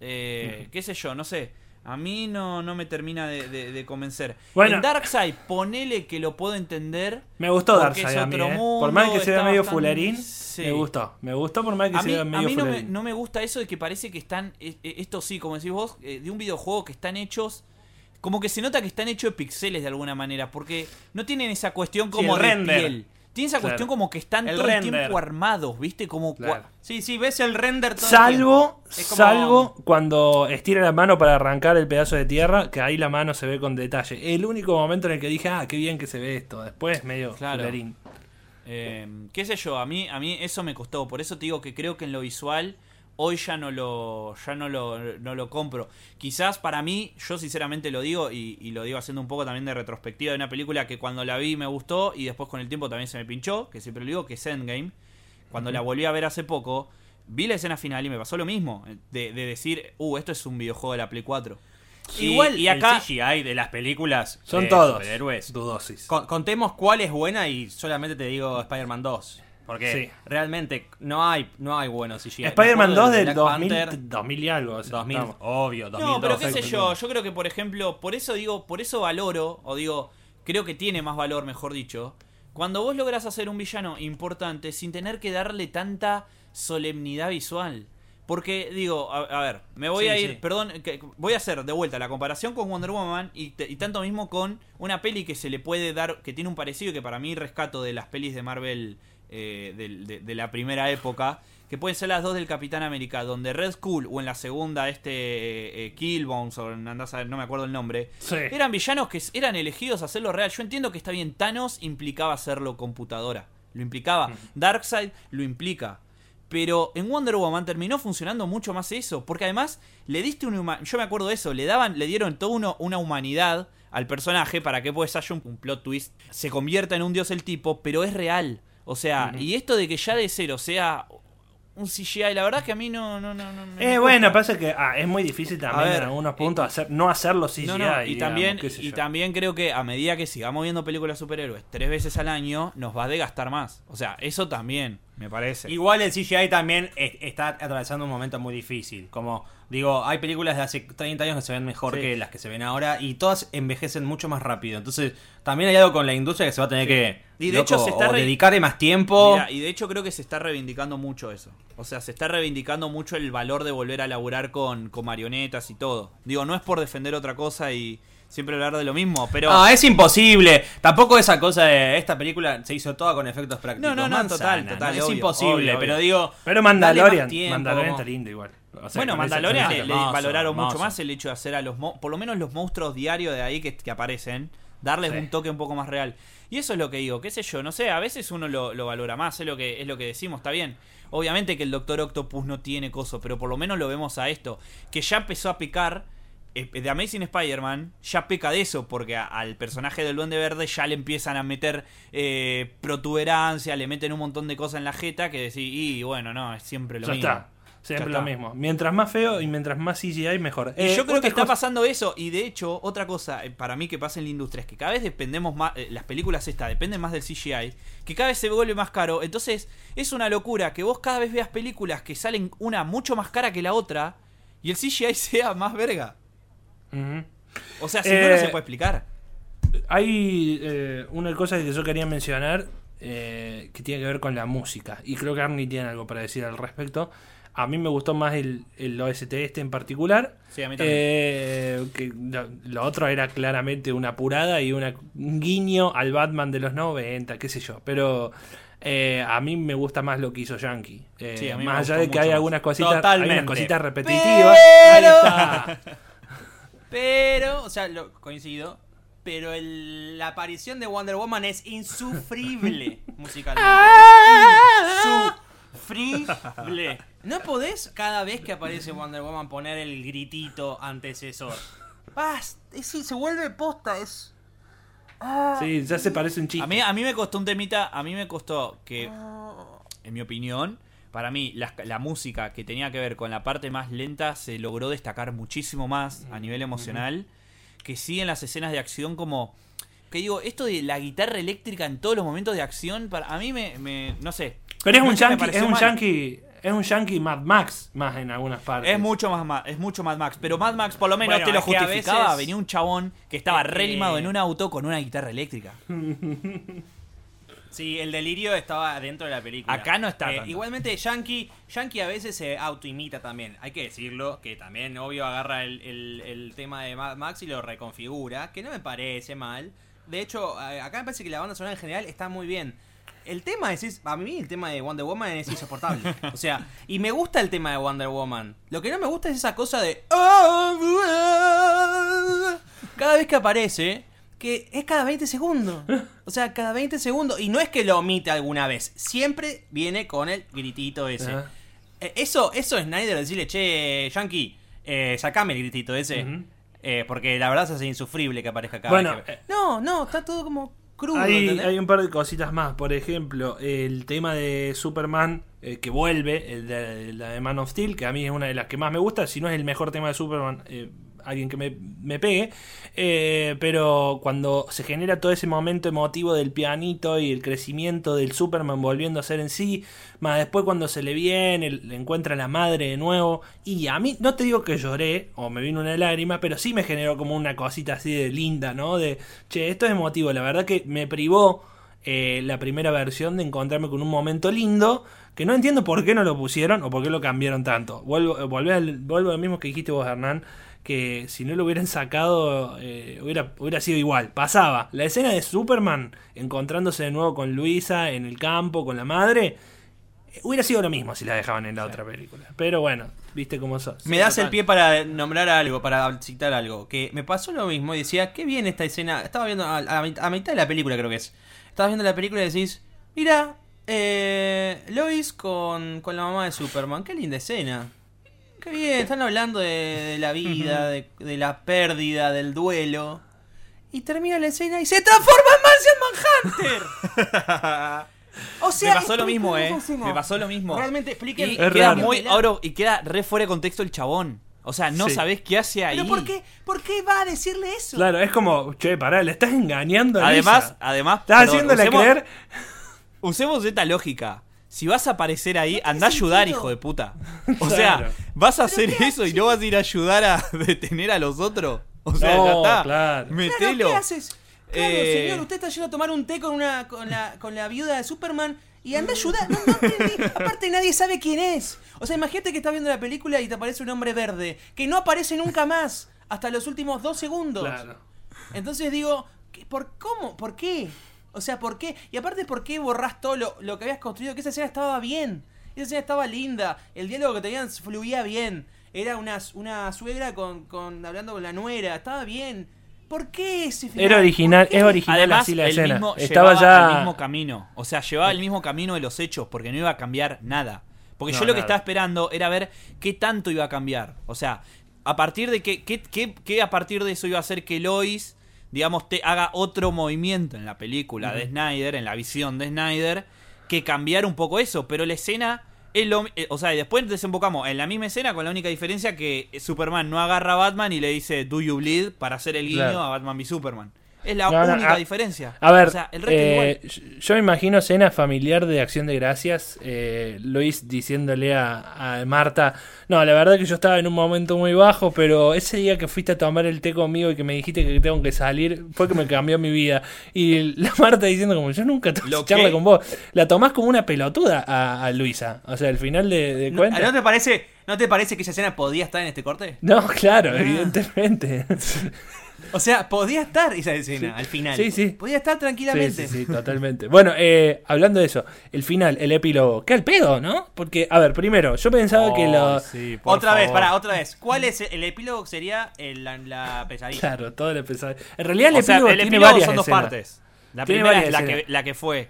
Qué sé yo, no sé. A mí no me termina de convencer. Bueno. En Darkseid, ponele que lo puedo entender. Me gustó porque Darkseid es a mí, otro mundo, por más que se vea está medio bastante- fularín, Sí. me gustó. Me gustó por más que A se mí, vea medio no fularín. me gusta eso de que parece que están, esto sí, como decís vos, de un videojuego que están hechos, como que se nota que están hechos de pixeles de alguna manera, porque no tienen esa cuestión como el de render. piel. Tienen esa cuestión como que están El todo el render. tiempo armados, ¿viste? Como Claro. Sí, ves el render todo el Salvo, tiempo. Es como- salvo cuando estira la mano para arrancar el pedazo de tierra, que ahí la mano se ve con detalle. El único momento en el que dije, qué bien que se ve esto. Después medio Claro. fularín. Qué sé yo, a mí eso me costó. Por eso te digo que creo que en lo visual hoy ya no lo compro. Quizás para mí, yo sinceramente lo digo y lo digo haciendo un poco también de retrospectiva de una película que cuando la vi me gustó y después con el tiempo también se me pinchó, que siempre lo digo, que es Endgame. Cuando la volví a ver hace poco, vi la escena final y me pasó lo mismo, de decir, esto es un videojuego de la Play 4. Igual y acá el CGI de las películas Son de todos superhéroes. dudosis. Contemos cuál es buena y solamente te digo Spider-Man 2. Porque Sí. realmente no hay buenos CGI. Spider-Man Me 2 acuerdo de del Black 2000, Panther, 2000 y algo. o sea, 2000, estamos. obvio, 2002. No, pero qué sé perfecto. yo creo que por ejemplo, por eso valoro, o digo, creo que tiene más valor, mejor dicho, cuando vos lográs hacer un villano importante sin tener que darle tanta solemnidad visual. Porque, digo, a ver, me voy Sí, a ir, sí. perdón, voy a hacer de vuelta la comparación con Wonder Woman y tanto mismo con una peli que se le puede dar, que tiene un parecido y que para mí rescato de las pelis de Marvel de la primera época, que pueden ser las dos del Capitán América, donde Red Skull o en la segunda Killbones o andás a ver, no me acuerdo el nombre, Sí. eran villanos que eran elegidos a hacerlo real. Yo entiendo que está bien, Thanos implicaba hacerlo computadora, lo implicaba, Darkseid lo implica. Pero en Wonder Woman terminó funcionando mucho más eso, porque además le diste yo me acuerdo de eso, le dieron toda una humanidad al personaje para que pues haya un plot twist, se convierta en un dios el tipo, pero es real. O sea, y esto de que ya de cero sea un CGI, la verdad que a mí no me Bueno, gusta. pasa que es muy difícil A también ver, en algunos puntos no hacerlo CGI. No, y digamos, también qué sé y yo. también creo que a medida que sigamos viendo películas de superhéroes 3 veces al año, nos va a desgastar más. O sea, eso también me parece. Igual el CGI también está atravesando un momento muy difícil. Como digo, hay películas de hace 30 años que se ven mejor Sí. que las que se ven ahora y todas envejecen mucho más rápido. Entonces, también hay algo con la industria que se va a tener que Y de hecho se está dedicarle más tiempo. Mira, y de hecho creo que se está reivindicando mucho eso. O sea, se está reivindicando mucho el valor de volver a laburar con marionetas y todo. Digo, no es por defender otra cosa y siempre hablar de lo mismo, pero... No, es imposible. Tampoco esa cosa de esta película se hizo toda con efectos prácticos. No, Manzana, total, es obvio, imposible, obvio. pero digo... Pero dale Mandalorian, más tiempo, Mandalorian como- está lindo igual. O sea, Bueno, con Mandalorian ese- le hermoso, valoraron hermoso. mucho más el hecho de hacer a por lo menos los monstruos diarios de ahí que aparecen, darles Sí. un toque un poco más real. Y eso es lo que digo, qué sé yo, no sé, a veces uno lo valora más, es lo que decimos, está bien. Obviamente que el Doctor Octopus no tiene coso, pero por lo menos lo vemos a esto, que ya empezó a picar. The Amazing Spider-Man ya peca de eso, porque al personaje del Duende Verde ya le empiezan a meter protuberancia, le meten un montón de cosas en la jeta que decís, y bueno, no, es siempre lo Ya mismo. está. Siempre Ya lo está. mismo. Mientras más feo y mientras más CGI, mejor. Y yo creo que otra está cosa- pasando eso. Y de hecho, otra cosa para mí que pasa en la industria es que cada vez dependemos más. Las películas dependen más del CGI. Que cada vez se vuelve más caro. Entonces, es una locura que vos cada vez veas películas que salen una mucho más cara que la otra. Y el CGI sea más verga. Ujú. O sea, si no, no se puede explicar. Hay una cosa que yo quería mencionar que tiene que ver con la música. Y creo que Arnie tiene algo para decir al respecto. A mí me gustó más el OST en particular. Sí, a mí también. Que lo otro era claramente una apurada y un guiño al Batman de los 90, qué sé yo. Pero a mí me gusta más lo que hizo Yankee. Sí, a mí me más allá gustó de que hay mucho algunas más. cositas, hay Totalmente. unas cositas repetitivas. Ahí está. Pero, o sea, coincido. Pero la aparición de Wonder Woman es insufrible musicalmente. Insufrible. No podés cada vez que aparece Wonder Woman poner el gritito antecesor. Se vuelve posta, es... Sí, ya se parece un chiste. A mí me costó un temita. A mí me costó que, en mi opinión, para mí la música que tenía que ver con la parte más lenta se logró destacar muchísimo más a nivel emocional. Que sí en las escenas de acción, como que digo, esto de la guitarra eléctrica en todos los momentos de acción, para a mí me no sé. Pero es No un sé, me yankee, pareció es un mal. yankee, es un yankee Mad Max más en algunas partes. Es mucho Mad Max, pero Mad Max por lo menos Bueno, te lo es que a justificaba. veces- Venía un chabón que estaba Es que- re limado en un auto con una guitarra eléctrica. Sí, el delirio estaba dentro de la película. Acá no está tanto. Igualmente, Yankee a veces se autoimita también. Hay que decirlo, que también, obvio, agarra el tema de Mad Max y lo reconfigura, que no me parece mal. De hecho, acá me parece que la banda sonora en general está muy bien. El tema a mí el tema de Wonder Woman es insoportable. O sea, y me gusta el tema de Wonder Woman. Lo que no me gusta es esa cosa de... Cada vez que aparece, que es cada 20 segundos. O sea, cada 20 segundos. Y no es que lo omite alguna vez. Siempre viene con el gritito ese. Ajá. Eso es Snyder decirle, che, Yankee, sacame el gritito ese. Ujú. Porque la verdad se hace insufrible que aparezca cada Bueno, vez que... No, está todo como crudo. Hay, ¿entendés? hay un par de cositas más. Por ejemplo, el tema de Superman que vuelve, la de Man of Steel, que a mí es una de las que más me gusta. Si no es el mejor tema de Superman, alguien que me pegue. Pero cuando se genera todo ese momento emotivo del pianito y el crecimiento del Superman volviendo a ser en sí, más después cuando se le viene, le encuentra a la madre de nuevo. Y a mí, no te digo que lloré o me vino una lágrima, pero sí me generó como una cosita así de linda, ¿no? De, che, esto es emotivo. La verdad que me privó la primera versión de encontrarme con un momento lindo que no entiendo por qué no lo pusieron o por qué lo cambiaron tanto. Vuelvo a lo mismo que dijiste vos, Hernán, que si no lo hubieran sacado hubiera sido igual. Pasaba la escena de Superman encontrándose de nuevo con Luisa en el campo, con la madre. Hubiera sido lo mismo si la dejaban en la otra película. Pero bueno, viste cómo sos. Me das total. el pie para nombrar algo, para citar algo. Que me pasó lo mismo y decía, qué bien esta escena. Estaba viendo a mitad de la película, creo que es. Estabas viendo la película y decís, mira, Lois con la mamá de Superman. Qué linda escena. Qué bien, están hablando de la vida, de la pérdida, del duelo. Y termina la escena y se transforma en Martian Manhunter. O sea, Me pasó lo mismo, expliquemos. Me pasó lo mismo. Realmente expliquen. Y Es queda raro. muy oro y queda re fuera de contexto el chabón. O sea, no Sí. sabés qué hace ahí. ¿Pero por qué? ¿Por qué va a decirle eso? Claro, es como, che, pará, le estás engañando a Además, Lisa. además, Estás perdón, haciéndole usemos- creer. Usemos esta lógica. Si vas a aparecer ahí, tiene anda a ayudar, sentido. hijo de puta. O sea, Claro. ¿vas a hacer qué eso y no vas a ir a ayudar a detener a los otros? O sea, No, ya está. claro. Claro, Metelo. ¿qué haces? Claro, Eh, señor, usted está yendo a tomar un té con la viuda de Superman y anda a ayudar. No, aparte nadie sabe quién es. O sea, imagínate que estás viendo la película y te aparece un hombre verde que no aparece nunca más hasta los últimos 2 segundos. Claro. Entonces digo, ¿cómo? ¿Por qué? O sea, ¿por qué? Y aparte, ¿por qué borrás todo lo que habías construido? Que esa escena estaba bien. Esa escena estaba linda. El diálogo que tenían fluía bien. Era una suegra hablando con la nuera. Estaba bien. ¿Por qué ese final? Era original, es original. Además, así la el escena. mismo Estaba llevaba ya el mismo camino. O sea, llevaba el mismo camino de los hechos porque no iba a cambiar nada. Porque No, yo lo que nada. estaba esperando era ver qué tanto iba a cambiar. O sea, a partir de qué a partir de eso iba a hacer que Lois, digamos, haga otro movimiento en la película de Snyder, en la visión de Snyder, que cambiar un poco eso. Pero la escena es o sea, y después desembocamos en la misma escena con la única diferencia que Superman no agarra a Batman y le dice "Do you bleed?" para hacer el guiño Claro. a Batman v Superman. Es la No, no, única diferencia. A ver, o sea, el resto igual. yo me imagino escena familiar de Acción de Gracias, Luis diciéndole a Marta, no, la verdad que yo estaba en un momento muy bajo, pero ese día que fuiste a tomar el té conmigo y que me dijiste que tengo que salir, fue que me cambió mi vida. Y la Marta diciendo como, yo nunca tuve Lo charla que- con vos. La tomás como una pelotuda a Luisa. O sea, al final de cuentas... ¿No te parece que esa escena podía estar en este corte? No, claro, evidentemente. O sea, podía estar esa escena al final. Sí, sí. Podía estar tranquilamente. Sí, totalmente. Bueno, hablando de eso, el final, el epílogo, ¿qué al pedo, no? Porque, a ver, primero, yo pensaba que lo... Sí, por Otra vez, favor. otra vez. ¿Cuál es el epílogo? Sería la pesadilla. Claro, todo el episodio. En realidad el O sea, epílogo el tiene epílogo varias son dos escenas. partes. La Tiene primera es varias escenas. la que fue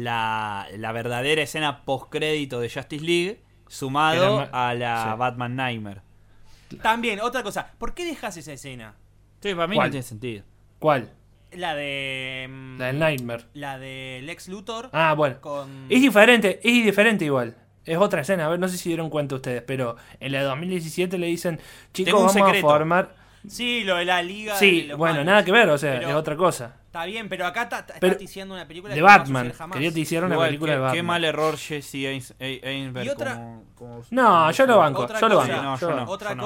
la verdadera escena post-crédito de Justice League, sumado Era a la sí. Batman Nightmare. También, otra cosa. ¿Por qué dejas esa escena? Sí, para mí ¿Cuál? no tiene sentido. ¿Cuál? La de... La del Nightmare. La de Lex Luthor Ah, bueno. con... Es diferente igual. Es otra escena, a ver, no sé si dieron cuenta ustedes, pero en la de 2017 le dicen, chicos, Tengo un vamos secreto. a formar... Sí, lo de la liga Sí, de los bueno, malos. nada que ver, o sea, Pero es otra cosa. Está bien, pero acá está Pero- diciendo una película De que no va a Batman. suceder jamás. Quería te hicieron una Igual, película de Batman. qué mal error Jesse Einsberg Y otra- como- No, yo lo banco, Otra yo lo cosa, banco. no, yo yo lo- no.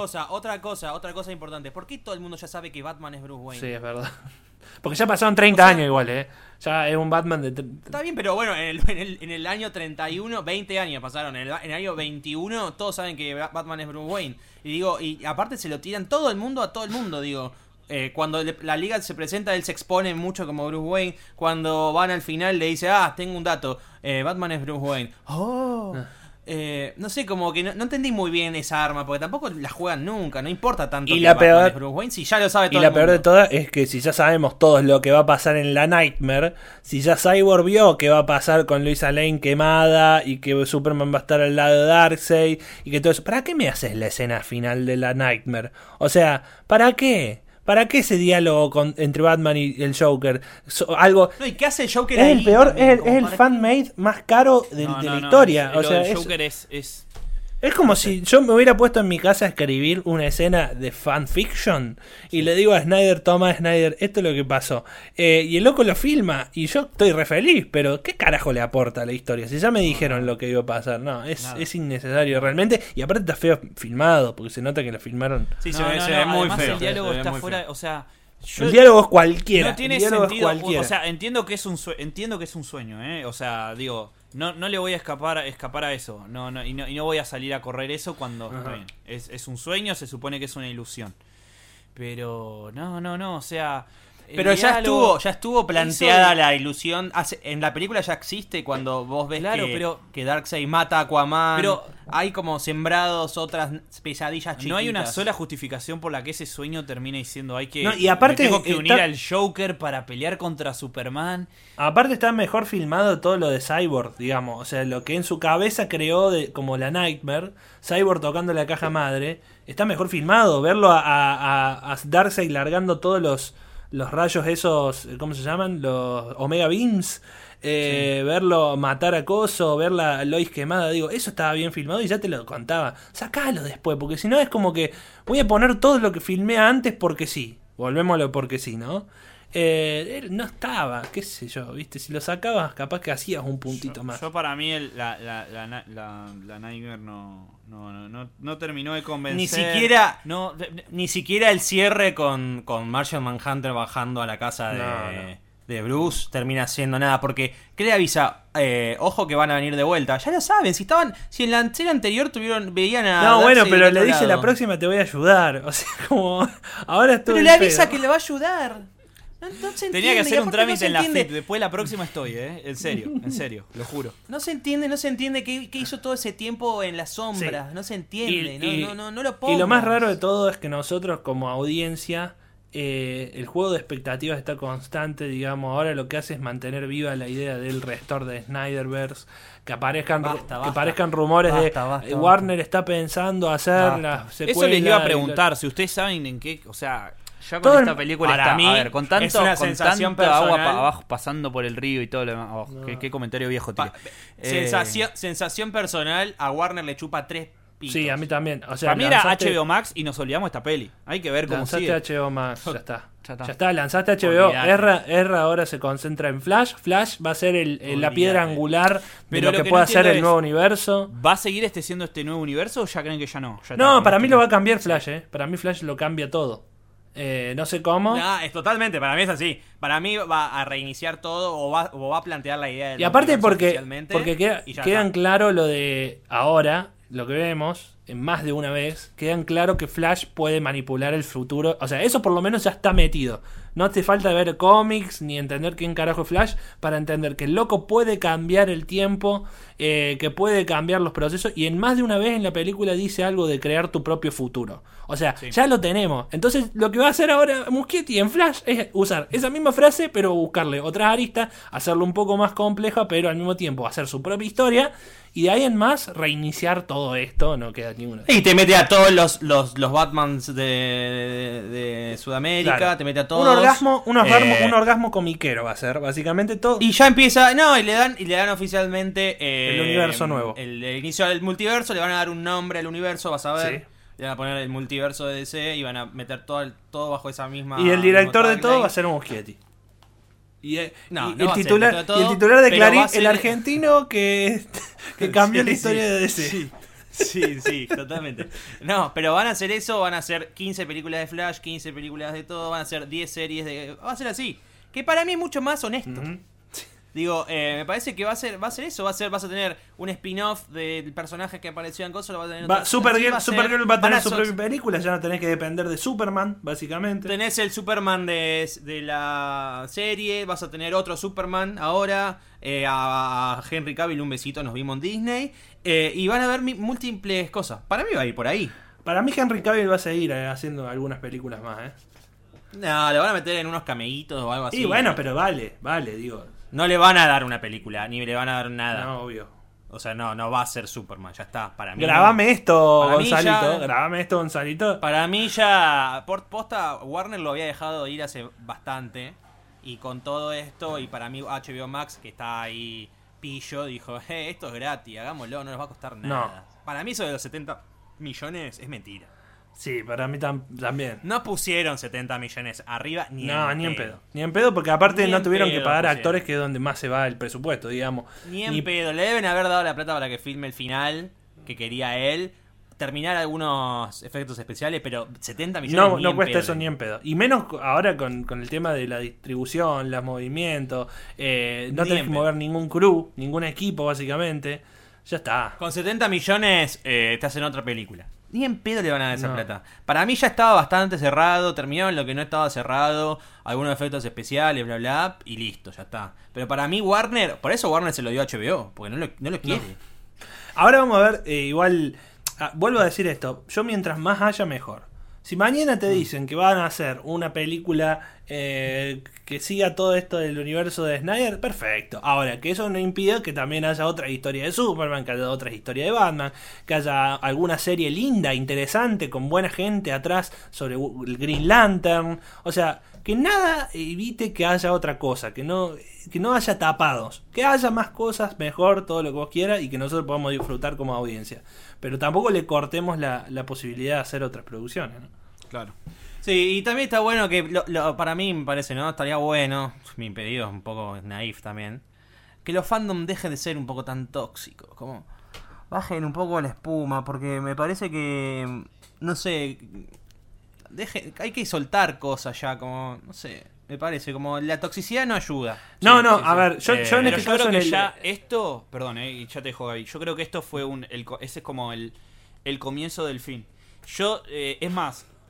Otra cosa importante. ¿Por qué todo el mundo ya sabe que Batman es Bruce Wayne? Sí, es verdad. Porque ya pasaron 30 años igual, Ya es un Batman de... Está bien, pero bueno, en el año 31, 20 años pasaron. En el año 21, todos saben que Batman es Bruce Wayne. Y digo, y aparte se lo tiran todo el mundo a todo el mundo, digo. Cuando la liga se presenta, él se expone mucho como Bruce Wayne. Cuando van al final, le dice, tengo un dato. Batman es Bruce Wayne. No sé, como que no entendí muy bien esa arma, porque tampoco la juegan nunca. No importa tanto Y que la Batman peor- es Bruce Wayne, si ya lo sabe Y todo la el peor de mundo. todas es que si ya sabemos todos lo que va a pasar en la Nightmare, si ya Cyborg vio que va a pasar con Lois Lane quemada y que Superman va a estar al lado de Darkseid y que todo eso, ¿para qué me haces la escena final de la Nightmare? O sea, ¿para qué? ¿Para qué ese diálogo entre Batman y el Joker? Algo... No, ¿y qué hace el Joker Es ahí el peor, también? es Como el para- fan-made más caro de No, la no, historia. lo O sea, del es... Joker es Es como si yo me hubiera puesto en mi casa a escribir una escena de fanfiction y le digo a Snyder, toma Snyder, esto es lo que pasó. Y el loco lo filma y yo estoy re feliz, pero ¿qué carajo le aporta a la historia? Si ya me dijeron lo que iba a pasar, no, es innecesario realmente. Y aparte está feo filmado, porque se nota que lo filmaron. Sí, No, se ve, no, se no, ve muy además feo. el diálogo se ve está muy fuera, feo. o sea, El diálogo es cualquiera. no tiene el diálogo es sentido, cualquiera. o sea, entiendo que es un sueño, o sea, digo, no le voy a escapar a eso, y no voy a salir a correr eso cuando Ajá. está bien. Es un sueño, se supone que es una ilusión. Pero no, o sea, el Pero diálogo- ya estuvo planteada eso de- la ilusión. En la película ya existe cuando vos ves Claro, pero- que Darkseid mata a Aquaman. Pero- hay como sembrados otras pesadillas chiquitas. No hay una sola justificación por la que ese sueño termine diciendo hay que No, y aparte me tengo que unir está- al Joker para pelear contra Superman. Aparte está mejor filmado todo lo de Cyborg, digamos. O sea, lo que en su cabeza creó como la Nightmare, Cyborg tocando la caja madre, está mejor filmado. Verlo a Darkseid largando todos los rayos esos, ¿cómo se llaman? Los Omega Beams. Verlo matar a Coso, ver la Lois quemada, digo, eso estaba bien filmado y ya te lo contaba. Sacalo después, porque si no es como que voy a poner todo lo que filmé antes porque sí. Volvemos a lo porque sí, ¿no? Él no estaba, qué sé yo, ¿viste? Si lo sacabas, capaz que hacías un puntito más. Yo para mí la Nightmare no terminó de convencer. Ni siquiera el cierre con Martian Manhunter bajando a la casa de Bruce termina siendo nada. Porque, ¿qué le avisa? Ojo que van a venir de vuelta. Ya lo saben, si en la escena anterior veían a. No, bueno, Darkseid pero del le otro dice lado. la próxima te voy a ayudar. O sea, como ahora estoy. Pero le avisa que le va a ayudar. se Tenía que entiende, hacer y un aparte trámite se en la entiende. FIT. Después la próxima estoy, En serio, lo juro. No se entiende qué hizo todo ese tiempo en las sombras. Sí. No se entiende, Y- no lo pongas. Y lo más raro de todo es que nosotros como audiencia, el juego de expectativas está constante, digamos. Ahora lo que hace es mantener viva la idea del restore de Snyderverse, que aparezcan, Basta, que basta. aparezcan rumores Basta, de Warner está pensando hacer Basta. la secuela. Eso les iba a y preguntar, si ustedes saben en qué, o sea, ya con Todo esta el- película para está, mí a ver, con tanto, es una con sensación tanta agua personal. abajo pasando por el río y todo lo demás. Oh, qué comentario viejo tiré. Sensación personal, a Warner le chupa 3 pitos. Sí, a mí también. O sea, Para mí era lanzaste- HBO Max y nos olvidamos de esta peli. Hay que ver cómo Lanzaste sigue. HBO Max, ya está. Ya está. Ya está, lanzaste HBO. Olvidate. R ahora se concentra en Flash. Flash va a ser la Olvidate. piedra angular de Pero lo lo que que pueda no hacer entiendo el nuevo universo. ¿Va a seguir siendo este nuevo universo o ya creen que ya no? Ya No, está, para con mí esto lo va a que- cambiar Flash, Para mí Flash lo cambia todo. No sé cómo. No, es totalmente, para mí es así. Para mí va a reiniciar todo o va a plantear la idea del Y aparte universo porque oficialmente, y ya quedan está. claro lo de ahora, lo que vemos, en más de una vez, quedan claro que Flash puede manipular el futuro. O sea, eso por lo menos ya está metido. No te falta ver cómics ni entender quién carajo es Flash para entender que el loco puede cambiar el tiempo, que puede cambiar los procesos. Y en más de una vez en la película dice algo de crear tu propio futuro. O sea, ya lo tenemos. Entonces lo que va a hacer ahora Muschietti en Flash es usar esa misma frase, pero buscarle otras aristas, hacerlo un poco más compleja, pero al mismo tiempo hacer su propia historia. Y de ahí en más reiniciar todo esto. No queda ninguna. Y te mete a todos los Batmans de Sudamérica, Claro. te mete a Un todos. un orgasmo comiquero va a ser, básicamente todo. Y ya empieza, no, y le dan oficialmente El universo nuevo. El inicio del multiverso, le van a dar un nombre al universo, vas a ver. Sí. Le van a poner el multiverso de DC y van a meter todo bajo esa misma. Y el director mismo de todo tagline. va a ser un Muschietti. Y, No, y no va a ser titular, el director de todo, y el titular de pero Clarín, va a ser- el argentino que cambió la Sí, historia sí, de DC. Sí, totalmente. No, pero van a hacer eso, van a hacer 15 películas de Flash, 15 películas de todo, van a hacer 10 series de... Va a ser así, que para mí es mucho más honesto. Ujú. Digo, me parece que va a ser eso, vas a tener un spin-off del personaje que apareció en Coso, lo vas a tener Supergirl, Supergirl va a tener su propio propia película, ya no tenés que depender de Superman, básicamente. Tenés el Superman de la serie, vas a tener otro Superman ahora, a Henry Cavill un besito, nos vimos en Disney, y van a haber múltiples cosas. Para mí va a ir por ahí. Para mí Henry Cavill va a seguir haciendo algunas películas más, No, le van a meter en unos cameitos o algo así. Y bueno, pero vale, digo. No le van a dar una película, ni le van a dar nada. No, obvio. O sea, no va a ser Superman, ya está. Para mí. Grabame esto, Para mí Gonzalito. ya- Grabame esto, Gonzalito. Para mí ya, por posta, Warner lo había dejado ir hace bastante. Y con todo esto, y para mí HBO Max, que está ahí pillo, dijo, esto es gratis, hagámoslo, no nos va a costar nada. Para mí eso de los 70 millones es mentira. Sí, para mí también. No pusieron 70 millones arriba ni Ni en pedo. Ni en pedo, porque aparte Ni no en tuvieron pedo que pagar a pusieron. actores, que es donde más se va el presupuesto, digamos. Ni en pedo. Le deben haber dado la plata para que filme el final que quería él. Terminar algunos efectos especiales, pero 70 millones No, ni no en cuesta pedo. eso ni en pedo. Y menos ahora con el tema de la distribución, los movimientos. No Ni tenés en que pedo. mover ningún crew, ningún equipo, básicamente. Ya está. Con 70 millones te hacen otra película. Ni en pedo le van a dar esa No. plata. Para mí ya estaba bastante cerrado. Terminaron lo que no estaba cerrado. Algunos efectos especiales, bla, bla. Y listo, ya está. Pero para mí Warner... Por eso Warner se lo dio a HBO. Porque no lo quiere. Ahora vamos a ver, igual, vuelvo a decir esto, yo mientras más haya mejor. Si mañana te dicen que van a hacer una película que siga todo esto del universo de Snyder, perfecto. Ahora, que eso no impida que también haya otra historia de Superman, que haya otra historia de Batman, que haya alguna serie linda, interesante, con buena gente atrás sobre el Green Lantern. O sea, que nada evite que haya otra cosa, que no haya tapados, que haya más cosas, mejor, todo lo que vos quieras, y que nosotros podamos disfrutar como audiencia. Pero tampoco le cortemos la posibilidad de hacer otras producciones, ¿no? Claro. Sí, y también está bueno que... para mí me parece, ¿no? Estaría bueno... Mi pedido es un poco naif también. Que los fandom dejen de ser un poco tan tóxicos. Como... Bajen un poco la espuma. Porque me parece que... No sé... hay que soltar cosas ya, como, no sé, me parece, como la toxicidad no ayuda. No, Sí, no, sí, a sí. ver, yo en Pero este yo caso creo en que el- ya esto, perdón, y ya te dejo Gaby, yo creo que esto fue ese es como el comienzo del fin. Es más,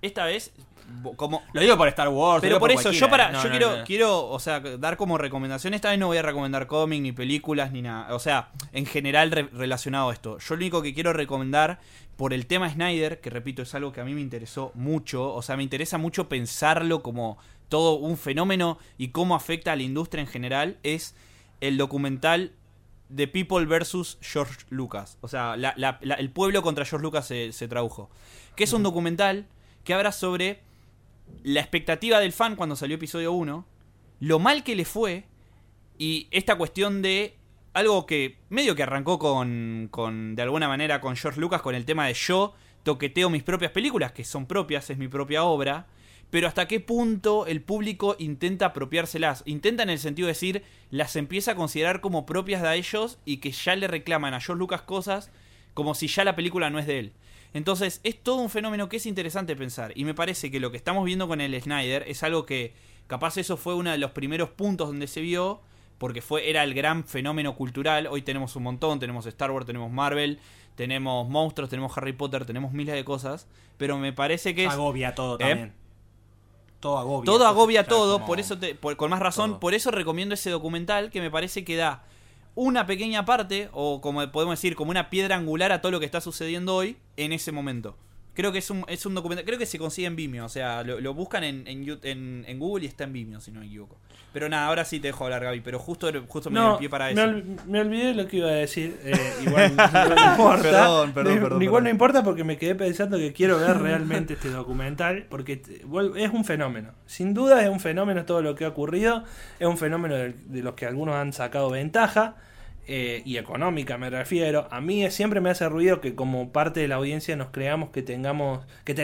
esta vez, como... Lo digo por Star Wars. Pero lo digo por eso, cualquiera. quiero, o sea, dar como recomendación. Esta vez no voy a recomendar cómics, ni películas, ni nada. O sea, en general relacionado a esto. Yo lo único que quiero recomendar, por el tema Snyder, que repito, es algo que a mí me interesó mucho. O sea, me interesa mucho pensarlo como todo un fenómeno y cómo afecta a la industria en general, es el documental The People vs. George Lucas. O sea, el pueblo contra George Lucas se tradujo. Que es un documental que habla sobre la expectativa del fan cuando salió episodio 1, lo mal que le fue, y esta cuestión de algo que medio que arrancó de alguna manera con George Lucas, con el tema de yo toqueteo mis propias películas, que son propias, es mi propia obra, pero hasta qué punto el público intenta apropiárselas. Intenta en el sentido de decir, las empieza a considerar como propias de ellos y que ya le reclaman a George Lucas cosas como si ya la película no es de él. Entonces es todo un fenómeno que es interesante pensar, y me parece que lo que estamos viendo con el Snyder es algo que capaz eso fue uno de los primeros puntos donde se vio, porque era el gran fenómeno cultural. Hoy tenemos un montón, tenemos Star Wars, tenemos Marvel, tenemos monstruos, tenemos Harry Potter, tenemos miles de cosas, pero me parece que agobia todo también. Todo agobia. Todo agobia Entonces, todo, como... por eso con más razón, todo. por eso recomiendo ese documental, que me parece que da una pequeña parte, o como podemos decir, como una piedra angular a todo lo que está sucediendo hoy en ese momento. Creo que es un documental, creo que se consigue en Vimeo, o sea, lo buscan en Google y está en Vimeo, si no me equivoco. Pero nada, ahora sí te dejo hablar, Gaby, pero justo me dio el pie para eso. Me olvidé lo que iba a decir, igual no importa. Perdón. Igual no importa, porque me quedé pensando que quiero ver realmente este documental, porque es un fenómeno. Sin duda es un fenómeno todo lo que ha ocurrido, es un fenómeno de los que algunos han sacado ventaja. Y económica me refiero. A mí siempre me hace ruido que como parte de la audiencia nos creamos que tenemos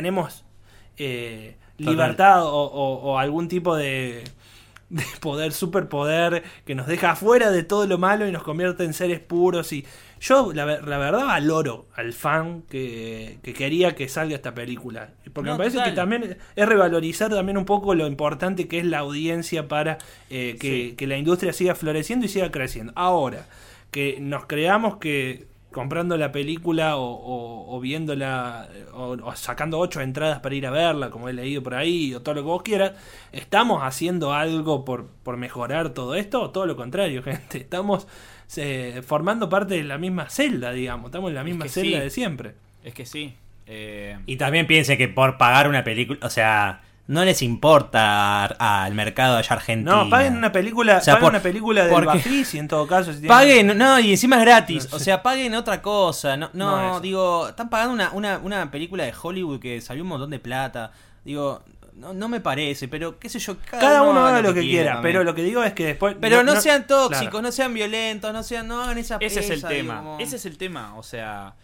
libertad o algún tipo de poder, superpoder, que nos deja afuera de todo lo malo y nos convierte en seres puros. Y yo la verdad valoro al fan que quería que salga esta película, porque me parece que también es revalorizar también un poco lo importante que es la audiencia para que la industria siga floreciendo y siga creciendo. Ahora, que nos creamos que comprando la película o viéndola o sacando 8 entradas para ir a verla, como he leído por ahí, o todo lo que vos quieras, ¿estamos haciendo algo por mejorar todo esto? O todo lo contrario, gente, estamos formando parte de la misma celda, digamos, estamos en la misma celda de siempre. Es que sí. Y también piense que por pagar una película, o sea, no les importa al mercado allá argentino. No, paguen una película, o sea, paguen una película del Bafisi, en todo caso. Si paguen, no, y encima es gratis. O sea, paguen otra cosa. No, digo, están pagando una película de Hollywood que salió un montón de plata. Digo, no me parece, pero qué sé yo. Cada uno haga lo que quiera, pero lo que digo es que después. Pero no sean tóxicos, claro. No sean violentos, no hagan esa Ese es el presa, tema. digo, Ese es el tema. O sea,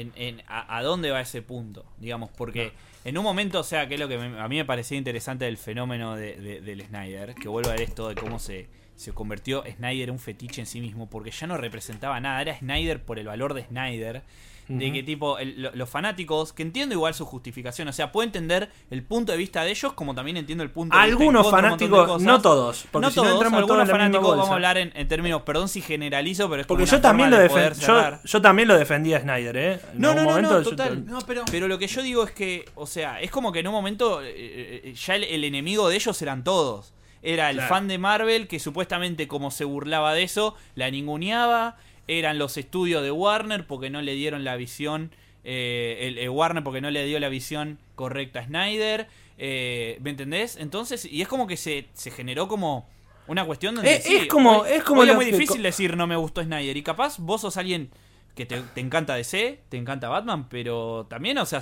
a dónde va ese punto, digamos, porque en un momento, o sea, que es lo que a mí me parecía interesante del fenómeno del Snyder, que vuelvo a ver esto de cómo se convirtió Snyder en un fetiche en sí mismo, porque ya no representaba nada, era Snyder por el valor de Snyder, de que tipo los fanáticos, que entiendo igual su justificación, o sea, puedo entender el punto de vista de ellos, como también entiendo el punto de vista algunos fanáticos, no todos, porque no si todos, no entramos algunos todos en la misma fanáticos, bolsa. vamos a hablar en términos, perdón si generalizo, pero es porque como yo también lo yo también lo defendía a Snyder, No, total. Pero lo que yo digo es que, o sea, es como que en un momento ya el enemigo de ellos eran todos. Era el fan de Marvel que supuestamente como se burlaba de eso, la ninguneaba. Eran los estudios de Warner porque no le dieron la visión, Warner porque no le dio la visión correcta a Snyder. ¿Me entendés? Entonces, y es como que se generó como una cuestión donde es como hoy es muy que difícil decir no me gustó Snyder. Y capaz vos sos alguien que te encanta DC, te encanta Batman, pero también, o sea,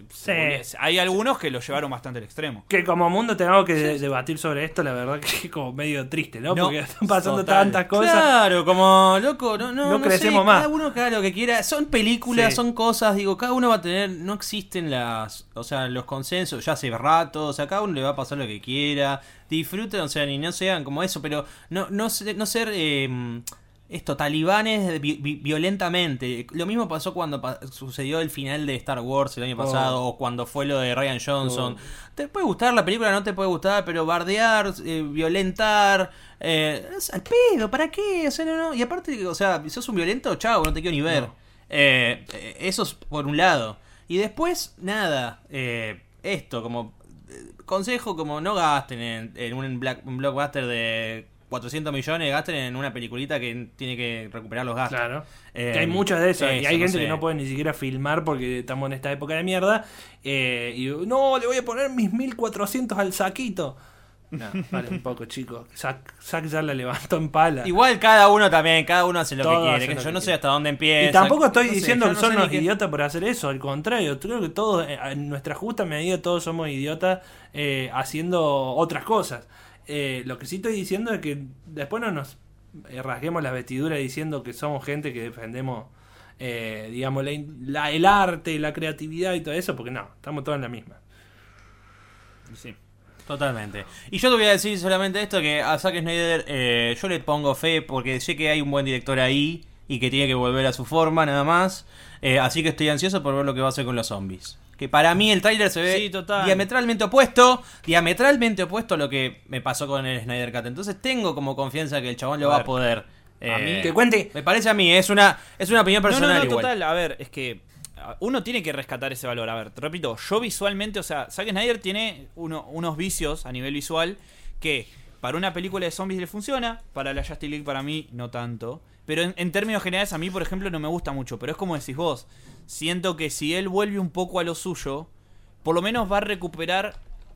hay algunos que lo llevaron bastante al extremo. Que como mundo tengamos que debatir sobre esto, la verdad que es como medio triste, ¿no? Porque están pasando tantas cosas. Claro, como loco, no crecemos sé, más. Cada uno que haga lo que quiera. Son películas, son cosas, digo, cada uno va a tener, no existen los consensos, ya hace rato, o sea, cada uno le va a pasar lo que quiera. Disfruten, o sea, ni no sean como eso, pero no ser talibanes violentamente. Lo mismo pasó cuando sucedió el final de Star Wars el año pasado, o cuando fue lo de Ryan Johnson. Te puede gustar la película, no te puede gustar, pero bardear, violentar, al pedo, ¿para qué? O sea, no. Y aparte, o sea, si sos un violento, chao, no te quiero ni ver. Eso es por un lado. Y después, nada, esto, como consejo, como no gasten en un blockbuster de 400 millones, gasten en una peliculita que tiene que recuperar los gastos. Claro. Que hay muchas de esas. Y hay gente que no puede ni siquiera filmar porque estamos en esta época de mierda. Y no, le voy a poner mis 1400 al saquito. No, vale un poco, chicos. Zack ya la levantó en pala. Igual cada uno hace lo Todos que hacen quiere. lo Yo que no sé quieren. hasta dónde empieza. Y tampoco estoy No sé, diciendo yo que no son sé ni unos qué- idiotas por hacer eso. Al contrario, creo que todos, en nuestra justa medida, todos somos idiotas haciendo otras cosas. Lo que sí estoy diciendo es que después no nos rasguemos las vestiduras diciendo que somos gente que defendemos, digamos, el arte, la creatividad y todo eso, porque no, estamos todos en la misma. Sí. Totalmente. Y yo te voy a decir solamente esto, que a Zack Snyder yo le pongo fe porque sé que hay un buen director ahí y que tiene que volver a su forma nada más. Así que estoy ansioso por ver lo que va a hacer con los zombies. Que para mí el tráiler se ve Sí, total. diametralmente opuesto a lo que me pasó con el Snyder Cut. Entonces tengo como confianza que el chabón lo va a ver, poder. a mí- Que cuente. Me parece a mí, es una opinión personal no, igual. total, a ver, es que uno tiene que rescatar ese valor. A ver, te repito, yo visualmente, o sea, Zack Snyder tiene unos vicios a nivel visual que para una película de zombies le funciona, para la Justice League para mí no tanto. Pero en términos generales a mí, por ejemplo, no me gusta mucho. Pero es como decís vos, siento que si él vuelve un poco a lo suyo, por lo menos va a recuperar...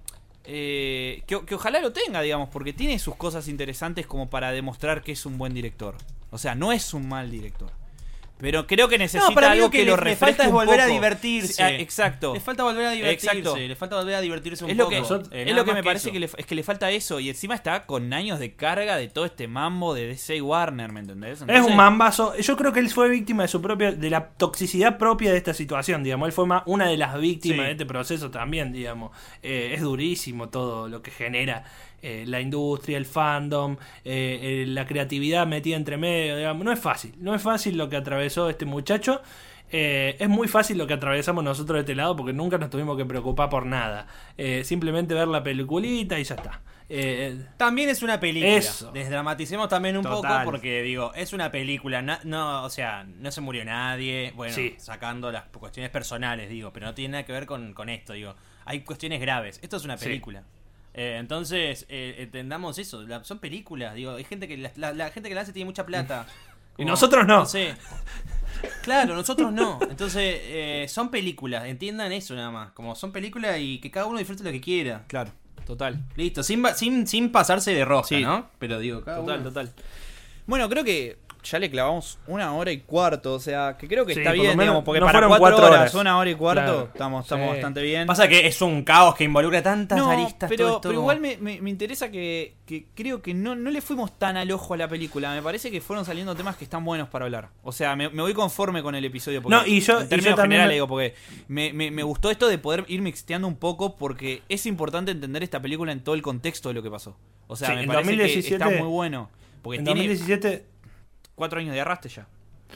que ojalá lo tenga, digamos, porque tiene sus cosas interesantes como para demostrar que es un buen director. O sea, no es un mal director. Pero creo que necesita para mí algo lo que que lo le refresque falta es un volver a poco. divertirse. Sí, exacto. Le falta volver a divertirse. Exacto. Le falta volver a divertirse un Es lo poco. que, Nada es lo que más me parece eso. es que le falta eso. Y encima está con años de carga de todo este mambo de DC y Warner, ¿me entendés? Es Entonces, un mambazo. Yo creo que él fue víctima de la toxicidad propia de esta situación, digamos. Él fue una de las víctimas Sí. de este proceso también, digamos. Es durísimo todo lo que genera la industria, el fandom, la creatividad metida entre medio, digamos. No es fácil lo que atravesó este muchacho. Es muy fácil lo que atravesamos nosotros de este lado porque nunca nos tuvimos que preocupar por nada. Simplemente ver la peliculita y ya está. También es una película. Eso. Desdramaticemos también un Total. poco porque, digo, es una película. No, o sea, no se murió nadie. Bueno, Sí. sacando las cuestiones personales, digo, pero no tiene nada que ver con esto, digo. Hay cuestiones graves. Esto es una Sí. película. Entonces, entendamos eso. Son películas, digo. Hay gente que la gente que la hace tiene mucha plata. Y nosotros no. No sé. Claro, nosotros no. Entonces, son películas. Entiendan eso nada más. Como son películas y que cada uno disfrute lo que quiera. Claro, total. Listo, sin pasarse de rosca, Sí. ¿no? Pero digo, cada Total, uno. total. Bueno, creo que ya le clavamos 1 hora y cuarto, o sea, que creo que Sí, está por bien, lo menos digamos, porque no para fueron 4 horas, 4 1 hora y cuarto, Claro. estamos Sí. bastante bien. Pasa que es un caos que involucra tantas No, aristas. todo pero esto igual como- me interesa que creo que no le fuimos tan al ojo a la película. Me parece que fueron saliendo temas que están buenos para hablar. O sea, me voy conforme con el episodio. Porque No, y yo- en y términos yo también generales, me- digo, porque me gustó esto de poder ir mixteando un poco porque es importante entender esta película en todo el contexto de lo que pasó. O sea, Sí, me en parece 2017 que está muy bueno. Porque En tiene 2017 4 años de arrastre ya.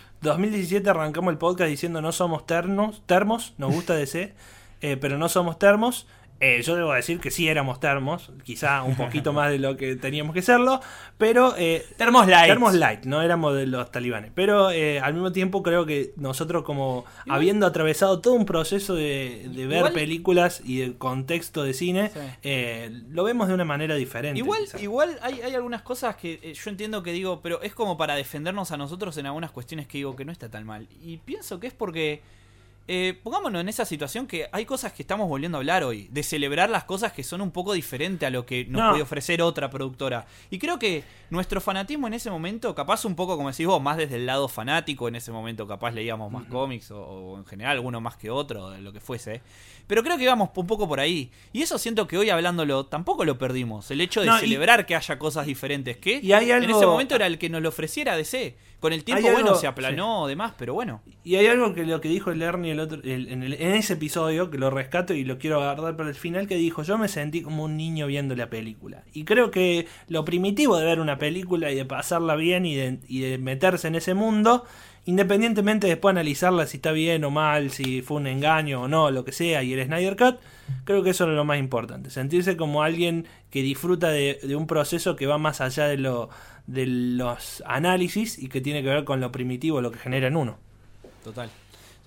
2017 arrancamos el podcast diciendo no somos termos, nos gusta DC, pero no somos termos. Yo debo decir que sí éramos termos, quizá un poquito más de lo que teníamos que serlo, pero Termos Light. Termos light, no éramos de los talibanes. Pero al mismo tiempo creo que nosotros como habiendo atravesado todo un proceso de ver Igual- películas y de contexto de cine, lo vemos de una manera diferente. Igual, quizá. igual hay algunas cosas que yo entiendo que digo, pero es como para defendernos a nosotros en algunas cuestiones que digo que no está tan mal. Y pienso que es porque, pongámonos en esa situación que hay cosas que estamos volviendo a hablar hoy, de celebrar las cosas que son un poco diferentes a lo que nos No. puede ofrecer otra productora. Y creo que nuestro fanatismo en ese momento, capaz un poco, como decís vos, más desde el lado fanático, en ese momento capaz leíamos más cómics o en general alguno más que otro, de lo que fuese. Pero creo que íbamos un poco por ahí. Y eso siento que hoy hablándolo tampoco lo perdimos. El hecho de No, y- celebrar que haya cosas diferentes. Que Y hay en algo- ese momento era el que nos lo ofreciera DC. Con el tiempo, Hay bueno, algo- se aplanó o demás, pero bueno. Y hay algo que lo que dijo el Ernie en ese episodio, que lo rescato y lo quiero guardar para el final, que dijo, yo me sentí como un niño viendo la película. Y creo que lo primitivo de ver una película y de pasarla bien y de meterse en ese mundo, independientemente de después analizarla si está bien o mal, si fue un engaño o no, lo que sea, y el Snyder Cut, creo que eso es lo más importante. Sentirse como alguien que disfruta de un proceso que va más allá de los análisis y que tiene que ver con lo primitivo, lo que genera en uno. Total.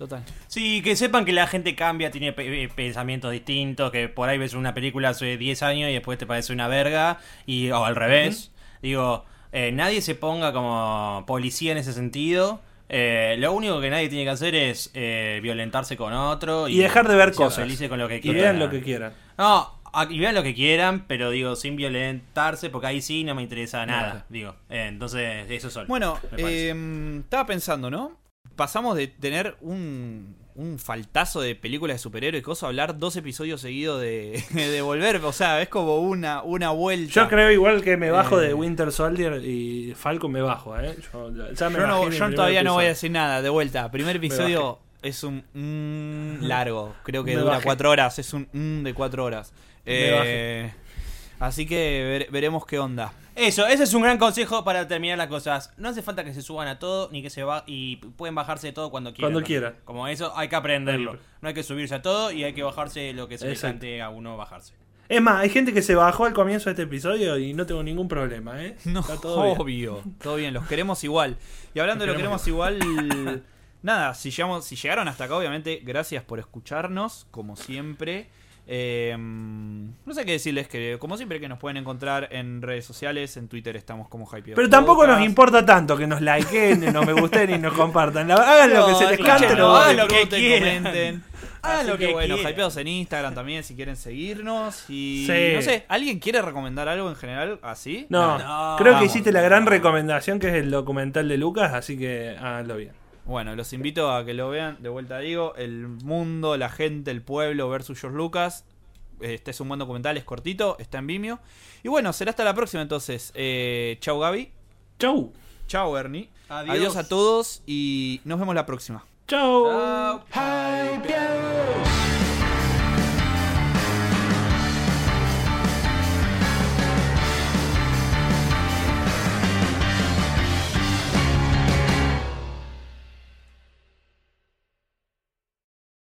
Total. Sí, que sepan que la gente cambia, tiene pensamientos distintos, que por ahí ves una película hace 10 años y después te parece una verga, o al revés. Digo, nadie se ponga como policía en ese sentido. Lo único que nadie tiene que hacer es violentarse con otro Y dejar de ver ser cosas. felices con lo que Y quieran. vean lo que quieran. No, y vean lo que quieran, pero digo, sin violentarse, porque ahí sí no me interesa nada. Nada. Digo, entonces, eso solo. Bueno, me parece. estaba pensando, ¿no? Pasamos de tener un faltazo de películas de superhéroes y cosas a hablar 2 episodios seguidos de volver. O sea, es como una vuelta. Yo creo igual que me bajo de Winter Soldier y Falcon me bajo, Yo Yo todavía no voy a decir nada. De vuelta, primer episodio bajé. es un largo. Creo que Me dura bajé. 4 horas. Es un de 4 horas. bajé. Así que veremos qué onda. Eso, ese es un gran consejo para terminar las cosas. No hace falta que se suban a todo, ni que y pueden bajarse de todo cuando quieran. Cuando quieran. Como eso hay que aprenderlo. No hay que subirse a todo y hay que bajarse lo que se le Exacto. cante a uno bajarse. Es más, hay gente que se bajó al comienzo de este episodio y no tengo ningún problema, No, Está todo bien. obvio. Todo bien, los queremos igual. Y hablando de lo queremos igual, nada, si llegaron hasta acá, obviamente, gracias por escucharnos, como siempre. No sé qué decirles, que como siempre que nos pueden encontrar en redes sociales, en Twitter estamos como Hypeado Pero tampoco Podcast. nos importa tanto que nos likeen, nos me gusten y nos compartan. Hagan lo que se les cante. Escúchenlo, hagan lo que disfruten, quieran. comenten. Hagan Así lo que bueno, quieran. Hypeados en Instagram también si quieren seguirnos. Y Sí. no sé, ¿alguien quiere recomendar algo en general así? No, No, creo que vamos. hiciste la gran recomendación que es el documental de Lucas, así que háganlo bien. Bueno, los invito a que lo vean. De vuelta digo, el mundo, la gente, el pueblo versus George Lucas. Este es un buen documental, es cortito, está en Vimeo. Y bueno, será hasta la próxima entonces. Chau Gaby, Chau. chau Ernie. Adiós. Adiós a todos y nos vemos la próxima. Chau. Chao. Hypeado.